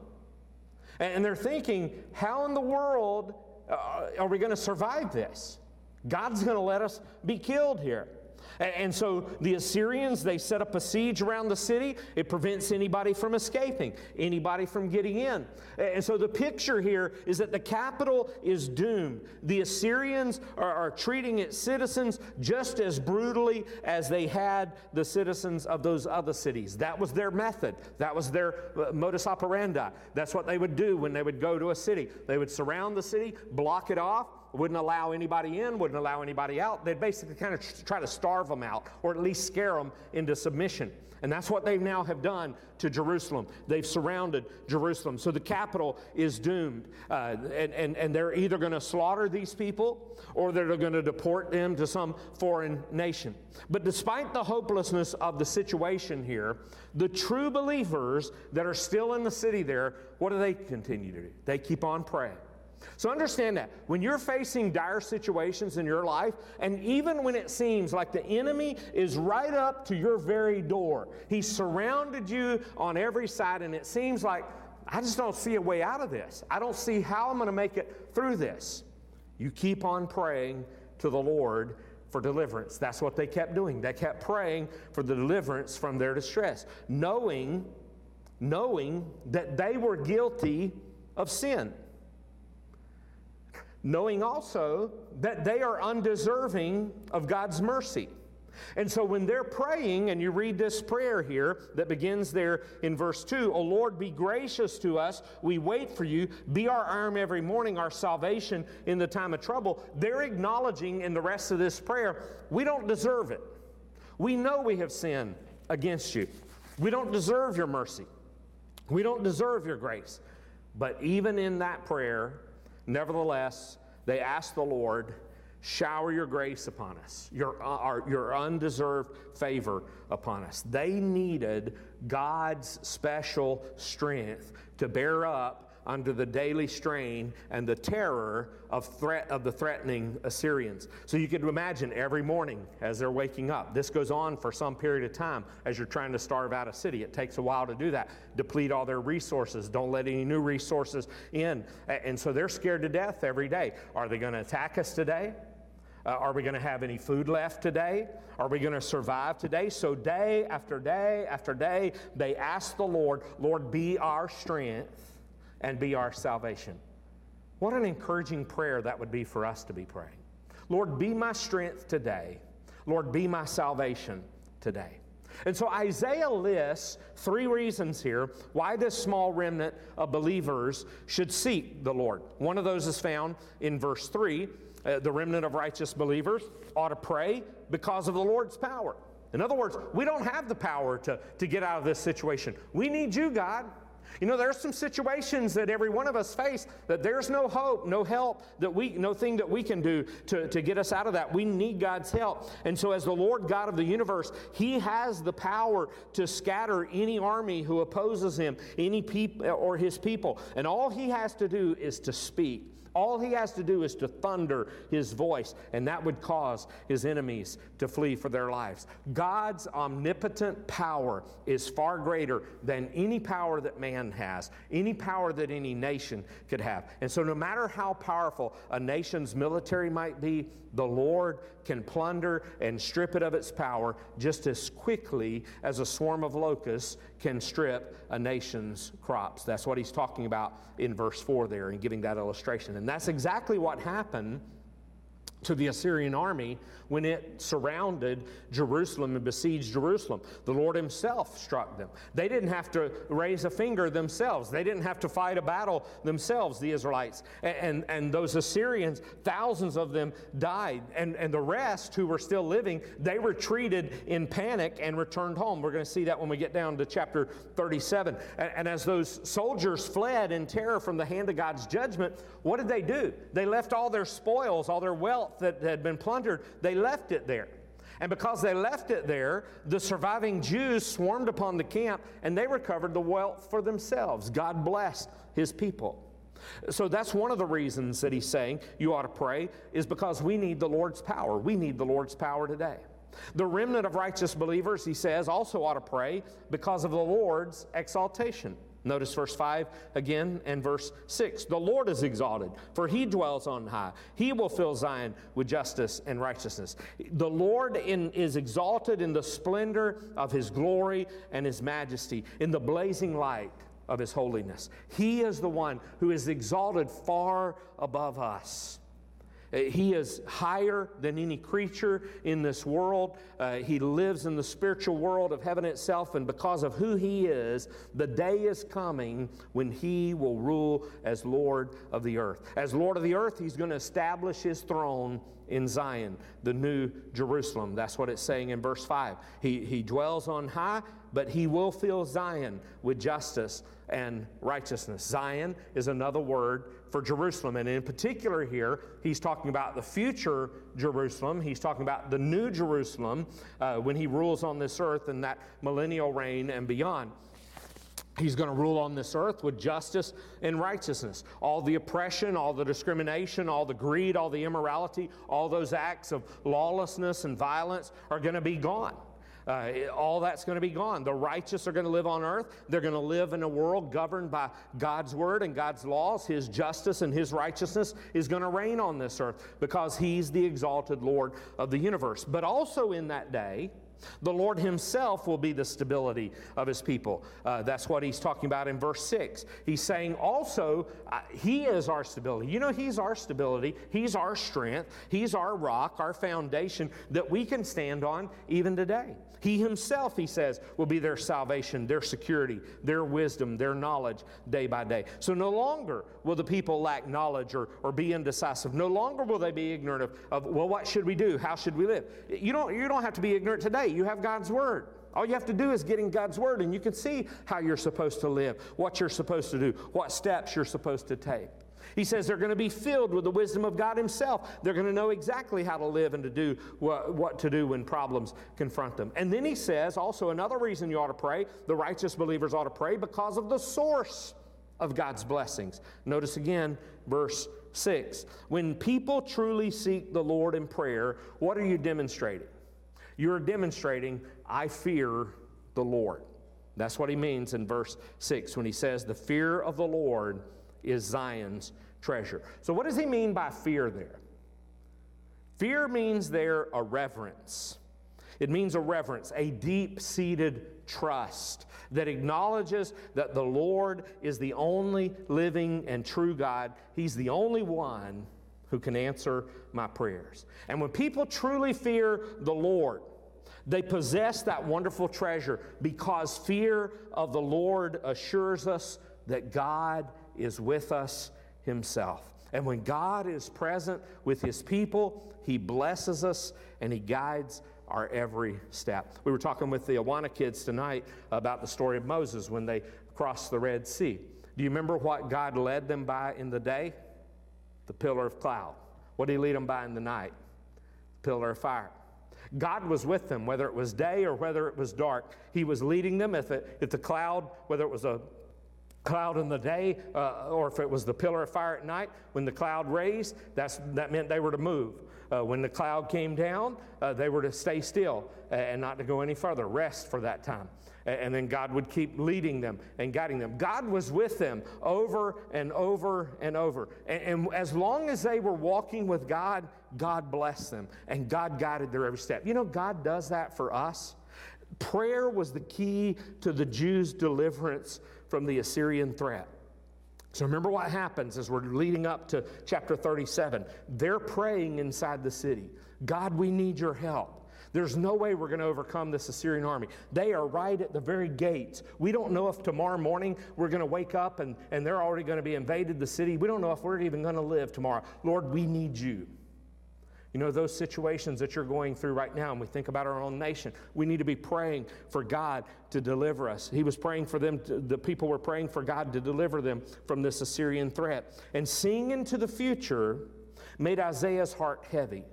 And they're thinking, how in the world uh, are we going to survive this? God's going to let us be killed here. And so the Assyrians, they set up a siege around the city. It prevents anybody from escaping, anybody from getting in. And so the picture here is that the capital is doomed. The Assyrians are, are treating its citizens just as brutally as they had the citizens of those other cities. That was their method. That was their modus operandi. That's what they would do when they would go to a city. They would surround the city, block it off, wouldn't allow anybody in, wouldn't allow anybody out. They'd basically kind of try to starve them out, or at least scare them into submission. And that's what they now have done to Jerusalem. They've surrounded Jerusalem. So the capital is doomed. Uh, and, and, and they're either going to slaughter these people, or they're going to deport them to some foreign nation. But despite the hopelessness of the situation here, the true believers that are still in the city there, what do they continue to do? They keep on praying. So understand that when you're facing dire situations in your life, and even when it seems like the enemy is right up to your very door, he's surrounded you on every side, and it seems like, I just don't see a way out of this. I don't see how I'm going to make it through this. You keep on praying to the Lord for deliverance. That's what they kept doing. They kept praying for the deliverance from their distress, knowing, knowing that they were guilty of sin. Knowing also that they are undeserving of God's mercy. And so when they're praying, and you read this prayer here that begins there in verse two, O Lord, be gracious to us, we wait for you, be our arm every morning, our salvation in the time of trouble. They're acknowledging in the rest of this prayer, we don't deserve it. We know we have sinned against you. We don't deserve your mercy. We don't deserve your grace. But even in that prayer, nevertheless, they ask the Lord, shower your grace upon us, your, uh, our, your undeserved favor upon us. They needed God's special strength to bear up under the daily strain and the terror of threat of the threatening Assyrians. So you could imagine every morning as they're waking up. This goes on for some period of time as you're trying to starve out a city. It takes a while to do that. Deplete all their resources. Don't let any new resources in. And so they're scared to death every day. Are they going to attack us today? Uh, are we going to have any food left today? Are we going to survive today? So day after day after day, they ask the Lord, Lord, be our strength and be our salvation. What an encouraging prayer that would be for us to be praying. Lord, be my strength today. Lord, be my salvation today. And so Isaiah lists three reasons here why this small remnant of believers should seek the Lord. One of those is found in verse three. Uh, the remnant of righteous believers ought to pray because of the Lord's power. In other words, we don't have the power to, to get out of this situation. We need you, God. You know, there are some situations that every one of us face that there's no hope, no help, that we, no thing that we can do to, to get us out of that. We need God's help. And so as the Lord God of the universe, He has the power to scatter any army who opposes Him, any people or His people. And all He has to do is to speak. All He has to do is to thunder His voice, and that would cause His enemies to flee for their lives. God's omnipotent power is far greater than any power that man has, any power that any nation could have. And so no matter how powerful a nation's military might be, the Lord can plunder and strip it of its power just as quickly as a swarm of locusts can strip a nation's crops. That's what he's talking about in verse four there and giving that illustration. And that's exactly what happened to the Assyrian army when it surrounded Jerusalem and besieged Jerusalem. The Lord Himself struck them. They didn't have to raise a finger themselves. They didn't have to fight a battle themselves, the Israelites. And, and, and those Assyrians, thousands of them died. And, and the rest who were still living, they retreated in panic and returned home. We're going to see that when we get down to chapter thirty-seven. And, and as those soldiers fled in terror from the hand of God's judgment, what did they do? They left all their spoils, all their wealth that had been plundered, they left it there. And because they left it there, the surviving Jews swarmed upon the camp and they recovered the wealth for themselves. God blessed His people. So that's one of the reasons that he's saying you ought to pray, is because we need the Lord's power. We need the Lord's power today. The remnant of righteous believers, he says, also ought to pray because of the Lord's exaltation. Notice verse five again and verse six. The Lord is exalted, for He dwells on high. He will fill Zion with justice and righteousness. The Lord in, is exalted in the splendor of His glory and His majesty, in the blazing light of His holiness. He is the one who is exalted far above us. He is higher than any creature in this world. Uh, he lives in the spiritual world of heaven itself, and because of who He is, the day is coming when He will rule as Lord of the earth. As Lord of the earth, He's going to establish His throne in Zion, the new Jerusalem. That's what it's saying in verse five. He, he dwells on high, but He will fill Zion with justice and righteousness. Zion is another word for Jerusalem. And in particular here, he's talking about the future Jerusalem. He's talking about the new Jerusalem uh, when He rules on this earth in that millennial reign and beyond. He's going to rule on this earth with justice and righteousness. All the oppression, all the discrimination, all the greed, all the immorality, all those acts of lawlessness and violence are going to be gone. Uh, all that's going to be gone. The righteous are going to live on earth. They're going to live in a world governed by God's word and God's laws. His justice and His righteousness is going to reign on this earth because He's the exalted Lord of the universe. But also in that day, the Lord Himself will be the stability of His people. Uh, that's what He's talking about in verse six. He's saying also, uh, He is our stability. You know, He's our stability. He's our strength. He's our rock, our foundation that we can stand on even today. He Himself, he says, will be their salvation, their security, their wisdom, their knowledge day by day. So no longer will the people lack knowledge or, or be indecisive. No longer will they be ignorant of, of, well, what should we do? How should we live? You don't, you don't have to be ignorant today. You have God's Word. All you have to do is get in God's Word, and you can see how you're supposed to live, what you're supposed to do, what steps you're supposed to take. He says they're going to be filled with the wisdom of God Himself. They're going to know exactly how to live and to do what, what to do when problems confront them. And then he says also another reason you ought to pray, the righteous believers ought to pray, because of the source of God's blessings. Notice again, verse six. When people truly seek the Lord in prayer, what are you demonstrating? You're demonstrating, I fear the Lord. That's what he means in verse six when he says, the fear of the Lord is Zion's treasure. So what does he mean by fear there? Fear means there a reverence. It means a reverence, a deep-seated trust that acknowledges that the Lord is the only living and true God. He's the only one who can answer my prayers. And when people truly fear the Lord, they possess that wonderful treasure because fear of the Lord assures us that God is with us himself. And when God is present with his people, he blesses us and he guides our every step. We were talking with the Awana kids tonight about the story of Moses when they crossed the Red Sea. Do you remember what God led them by in the day? The pillar of cloud. What did he lead them by in the night? Pillar of fire. God was with them, whether it was day or whether it was dark. He was leading them. If, it, if the cloud, whether it was a cloud in the day uh, or if it was the pillar of fire at night, when the cloud raised, that's, that meant they were to move. Uh, when the cloud came down, uh, they were to stay still and not to go any further, rest for that time. And then God would keep leading them and guiding them. God was with them over and over and over. And, and as long as they were walking with God, God blessed them and God guided their every step. You know, God does that for us. Prayer was the key to the Jews' deliverance from the Assyrian threat. So remember what happens as we're leading up to chapter thirty-seven. They're praying inside the city. God, we need your help. There's no way we're going to overcome this Assyrian army. They are right at the very gates. We don't know if tomorrow morning we're going to wake up and, and they're already going to be invaded the city. We don't know if we're even going to live tomorrow. Lord, we need you. You know, those situations that you're going through right now, and we think about our own nation, we need to be praying for God to deliver us. He was praying for them, to, the people were praying for God to deliver them from this Assyrian threat. And seeing into the future made Isaiah's heart heavy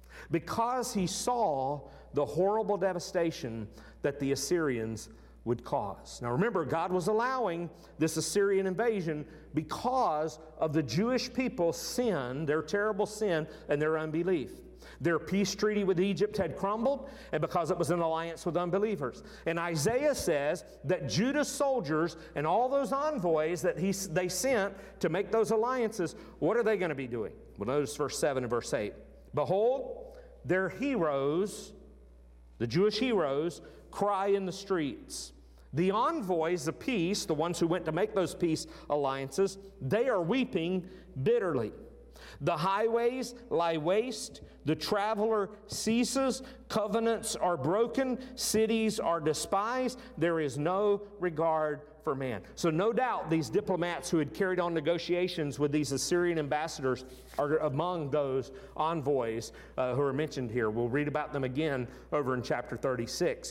because he saw the horrible devastation that the Assyrians would cause. Now remember, God was allowing this Assyrian invasion because of the Jewish people's sin, their terrible sin, and their unbelief. Their peace treaty with Egypt had crumbled, and because it was an alliance with unbelievers. And Isaiah says that Judah's soldiers and all those envoys that he, they sent to make those alliances, what are they going to be doing? Well, notice verse seven and verse eight. Behold, their heroes, the Jewish heroes, cry in the streets. The envoys of peace, the ones who went to make those peace alliances, they are weeping bitterly. The highways lie waste, the traveler ceases, covenants are broken, cities are despised, there is no regard for man. So no doubt these diplomats who had carried on negotiations with these Assyrian ambassadors are among those envoys uh, who are mentioned here. We'll read about them again over in chapter thirty-six.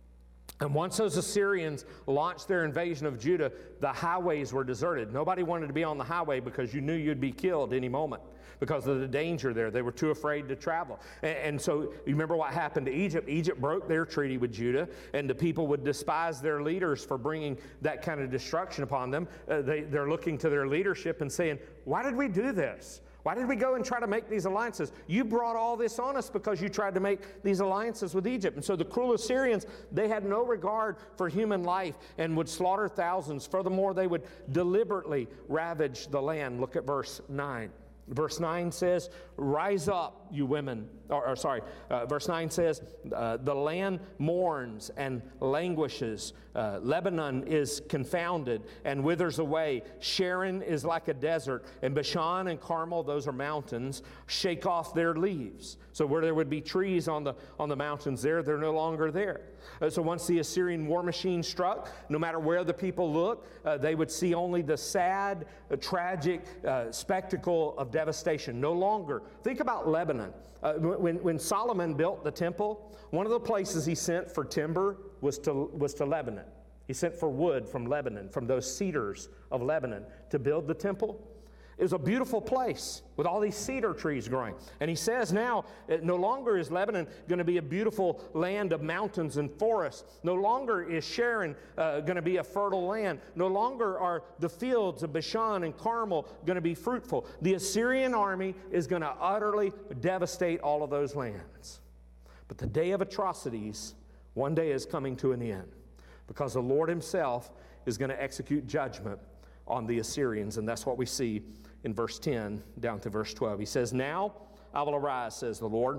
And once those Assyrians launched their invasion of Judah, the highways were deserted. Nobody wanted to be on the highway because you knew you'd be killed any moment because of the danger there. They were too afraid to travel. And, and so you remember what happened to Egypt. Egypt broke their treaty with Judah, and the people would despise their leaders for bringing that kind of destruction upon them. Uh, they, they're looking to their leadership and saying, why did we do this? Why did we go and try to make these alliances? You brought all this on us because you tried to make these alliances with Egypt. And so the cruel Assyrians, they had no regard for human life and would slaughter thousands. Furthermore, they would deliberately ravage the land. Look at verse nine. Verse nine says, rise up, you women. Or, or sorry, uh, verse nine says, uh, the land mourns and languishes. Uh, Lebanon is confounded and withers away. Sharon is like a desert. And Bashan and Carmel, those are mountains, shake off their leaves. So where there would be trees on the, on the mountains there, they're no longer there. Uh, so once the Assyrian war machine struck, no matter where the people looked, uh, they would see only the sad, uh, tragic uh, spectacle of devastation. No longer. Think about Lebanon. Uh, when, when Solomon built the temple, one of the places he sent for timber was to, was to Lebanon. He sent for wood from Lebanon, from those cedars of Lebanon, to build the temple. It was a beautiful place with all these cedar trees growing. And he says now, it no longer is Lebanon going to be a beautiful land of mountains and forests. No longer is Sharon uh, going to be a fertile land. No longer are the fields of Bashan and Carmel going to be fruitful. The Assyrian army is going to utterly devastate all of those lands. But the day of atrocities one day is coming to an end, because the Lord himself is going to execute judgment on the Assyrians. And that's what we see in verse ten down to verse twelve. He says, now I will arise, says the Lord.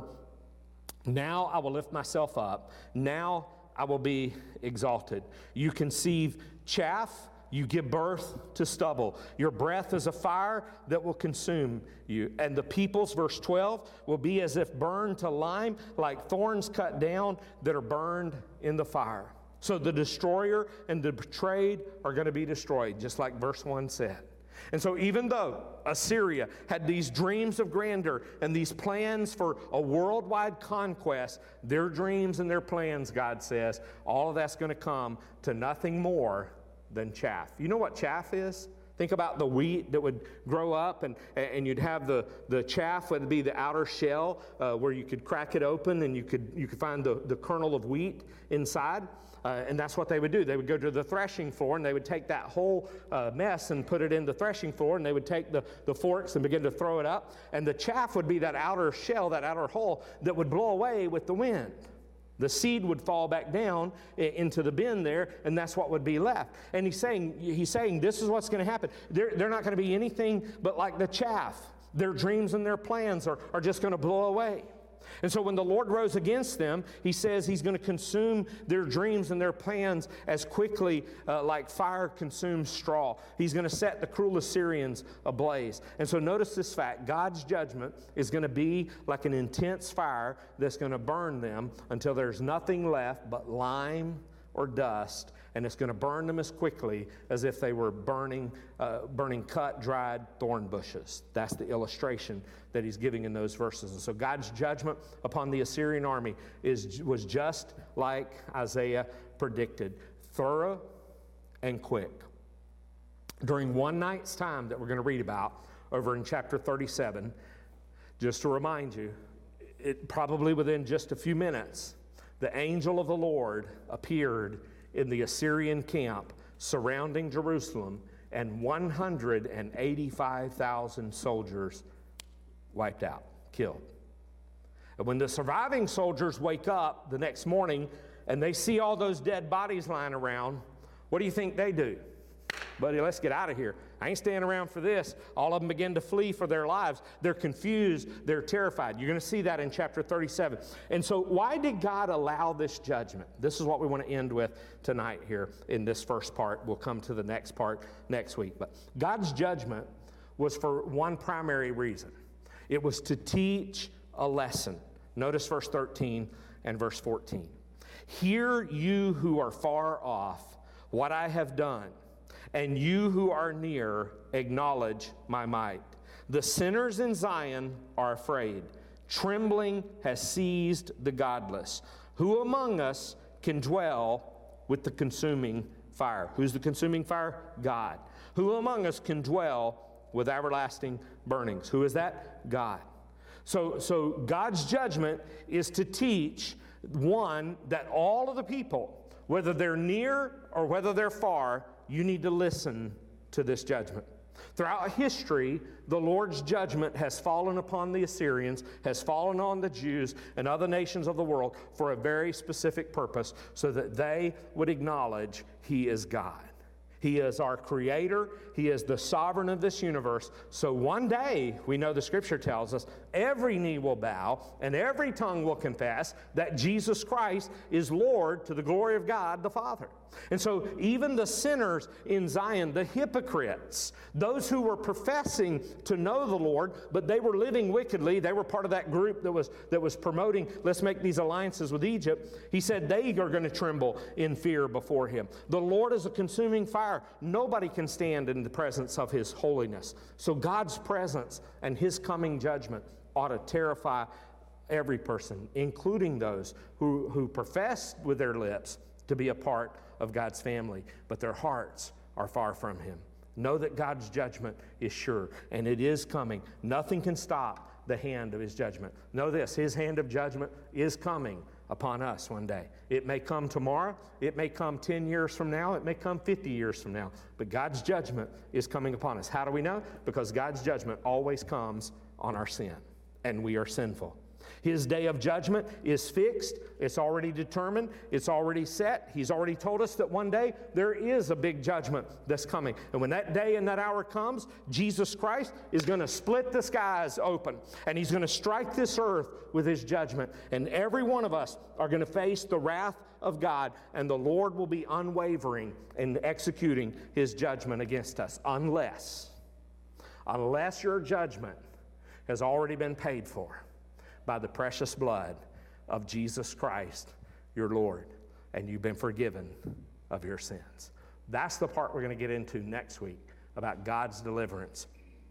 Now I will lift myself up. Now I will be exalted. You conceive chaff, you give birth to stubble. Your breath is a fire that will consume you. And the peoples, verse twelve, will be as if burned to lime, like thorns cut down that are burned in the fire. So the destroyer and the betrayed are going to be destroyed, just like verse one said. And so even though Assyria had these dreams of grandeur and these plans for a worldwide conquest, their dreams and their plans, God says, all of that's going to come to nothing more than chaff. You know what chaff is? Think about the wheat that would grow up, and, and you'd have the, the chaff would be the outer shell uh, where you could crack it open and you could, you could find the, the kernel of wheat inside. Uh, and that's what they would do. They would go to the threshing floor, and they would take that whole uh, mess and put it in the threshing floor, and they would take the, the forks and begin to throw it up. And the chaff would be that outer shell, that outer hull that would blow away with the wind. The seed would fall back down into the bin there, and that's what would be left. And he's saying, he's saying this is what's going to happen. They're, they're not going to be anything but like the chaff. Their dreams and their plans are, are just going to blow away. And so when the Lord rose against them, he says he's going to consume their dreams and their plans as quickly uh, like fire consumes straw. He's going to set the cruel Assyrians ablaze. And so notice this fact: God's judgment is going to be like an intense fire that's going to burn them until there's nothing left but lime or dust, and it's going to burn them as quickly as if they were burning, uh, burning cut, dried thorn bushes. That's the illustration that he's giving in those verses. And so God's judgment upon the Assyrian army is, was just like Isaiah predicted, thorough and quick. During one night's time that we're going to read about over in chapter thirty-seven, just to remind you, it probably within just a few minutes, the angel of the Lord appeared in the Assyrian camp surrounding Jerusalem, and one hundred eighty-five thousand soldiers wiped out, killed. And when the surviving soldiers wake up the next morning and they see all those dead bodies lying around, what do you think they do? Buddy, let's get out of here. I ain't staying around for this. All of them begin to flee for their lives. They're confused. They're terrified. You're going to see that in chapter thirty-seven. And so why did God allow this judgment? This is what we want to end with tonight here in this first part. We'll come to the next part next week. But God's judgment was for one primary reason. It was to teach a lesson. Notice verse thirteen and verse fourteen. Hear you who are far off what I have done, and you who are near acknowledge my might. The sinners in Zion are afraid. Trembling has seized the godless. Who among us can dwell with the consuming fire? Who's the consuming fire? God. Who among us can dwell with everlasting burnings? Who is that? God. So, so God's judgment is to teach, one, that all of the people, whether they're near or whether they're far, you need to listen to this judgment. Throughout history, the Lord's judgment has fallen upon the Assyrians, has fallen on the Jews and other nations of the world for a very specific purpose, so that they would acknowledge He is God. He is our creator. He is the sovereign of this universe. So one day, we know the scripture tells us, every knee will bow and every tongue will confess that Jesus Christ is Lord, to the glory of God the Father. And so even the sinners in Zion, the hypocrites, those who were professing to know the Lord, but they were living wickedly, they were part of that group that was, that was promoting, let's make these alliances with Egypt. He said they are going to tremble in fear before Him. The Lord is a consuming fire. Nobody can stand in the presence of His holiness. So God's presence and His coming judgment ought to terrify every person, including those who, who profess with their lips to be a part of God's family, but their hearts are far from Him. Know that God's judgment is sure, and it is coming. Nothing can stop the hand of his judgment. Know this, his hand of judgment is coming upon us one day. It may come tomorrow, it may come ten years from now, it may come fifty years from now, but God's judgment is coming upon us. How do we know? Because God's judgment always comes on our sin, and we are sinful. His day of judgment is fixed. It's already determined. It's already set. He's already told us that one day there is a big judgment that's coming. And when that day and that hour comes, Jesus Christ is going to split the skies open. And he's going to strike this earth with his judgment. And every one of us are going to face the wrath of God. And the Lord will be unwavering in executing his judgment against us. Unless, unless your judgment has already been paid for by the precious blood of Jesus Christ, your Lord, and you've been forgiven of your sins. That's the part we're going to get into next week about God's deliverance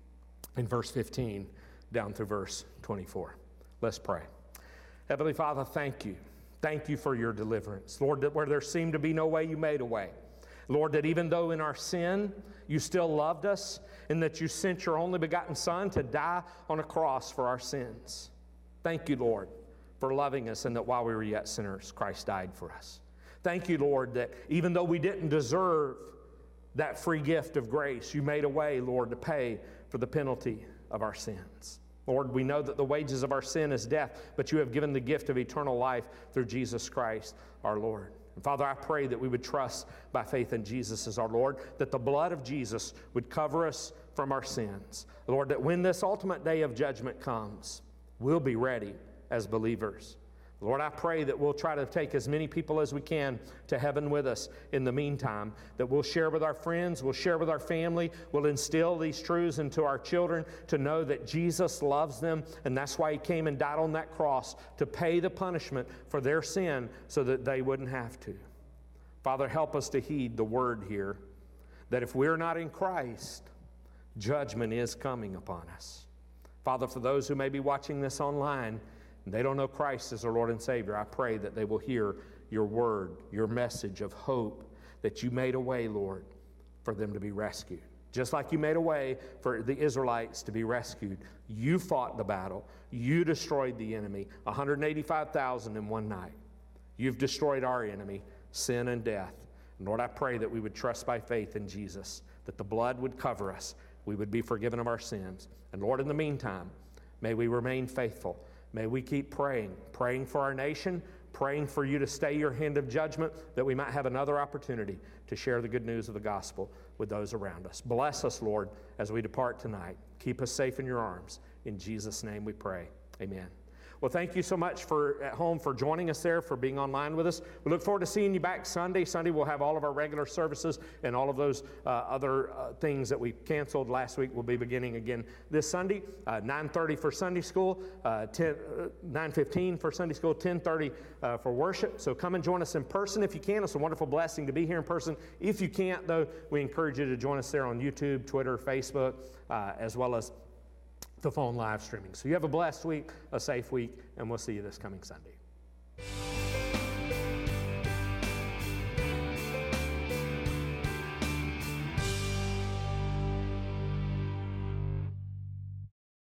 in verse fifteen down through verse twenty-four. Let's pray. Heavenly Father, thank you. Thank you for your deliverance. Lord, that where there seemed to be no way, you made a way. Lord, that even though in our sin, you still loved us, and that you sent your only begotten Son to die on a cross for our sins. Thank you, Lord, for loving us, and that while we were yet sinners, Christ died for us. Thank you, Lord, that even though we didn't deserve that free gift of grace, you made a way, Lord, to pay for the penalty of our sins. Lord, we know that the wages of our sin is death, but you have given the gift of eternal life through Jesus Christ, our Lord. And Father, I pray that we would trust by faith in Jesus as our Lord, that the blood of Jesus would cover us from our sins. Lord, that when this ultimate day of judgment comes, we'll be ready as believers. Lord, I pray that we'll try to take as many people as we can to heaven with us in the meantime, that we'll share with our friends, we'll share with our family, we'll instill these truths into our children to know that Jesus loves them, and that's why he came and died on that cross to pay the punishment for their sin so that they wouldn't have to. Father, help us to heed the word here, that if we're not in Christ, judgment is coming upon us. Father, for those who may be watching this online and they don't know Christ as their Lord and Savior, I pray that they will hear your word, your message of hope, that you made a way, Lord, for them to be rescued. Just like you made a way for the Israelites to be rescued. You fought the battle. You destroyed the enemy, one hundred eighty-five thousand in one night. You've destroyed our enemy, sin and death. And Lord, I pray that we would trust by faith in Jesus, that the blood would cover us, we would be forgiven of our sins. And Lord, in the meantime, may we remain faithful. May we keep praying, praying for our nation, praying for you to stay your hand of judgment, that we might have another opportunity to share the good news of the gospel with those around us. Bless us, Lord, as we depart tonight. Keep us safe in your arms. In Jesus' name we pray. Amen. Well, thank you so much for at home for joining us there, for being online with us. We look forward to seeing you back Sunday. Sunday we'll have all of our regular services, and all of those uh, other uh, things that we canceled last week will be beginning again this Sunday. Uh, nine thirty for Sunday school, uh, nine fifteen for Sunday school, ten thirty uh, for worship. So come and join us in person if you can. It's a wonderful blessing to be here in person. If you can't, though, we encourage you to join us there on YouTube, Twitter, Facebook, uh, as well as the phone live streaming. So you have a blessed week, a safe week, and we'll see you this coming Sunday.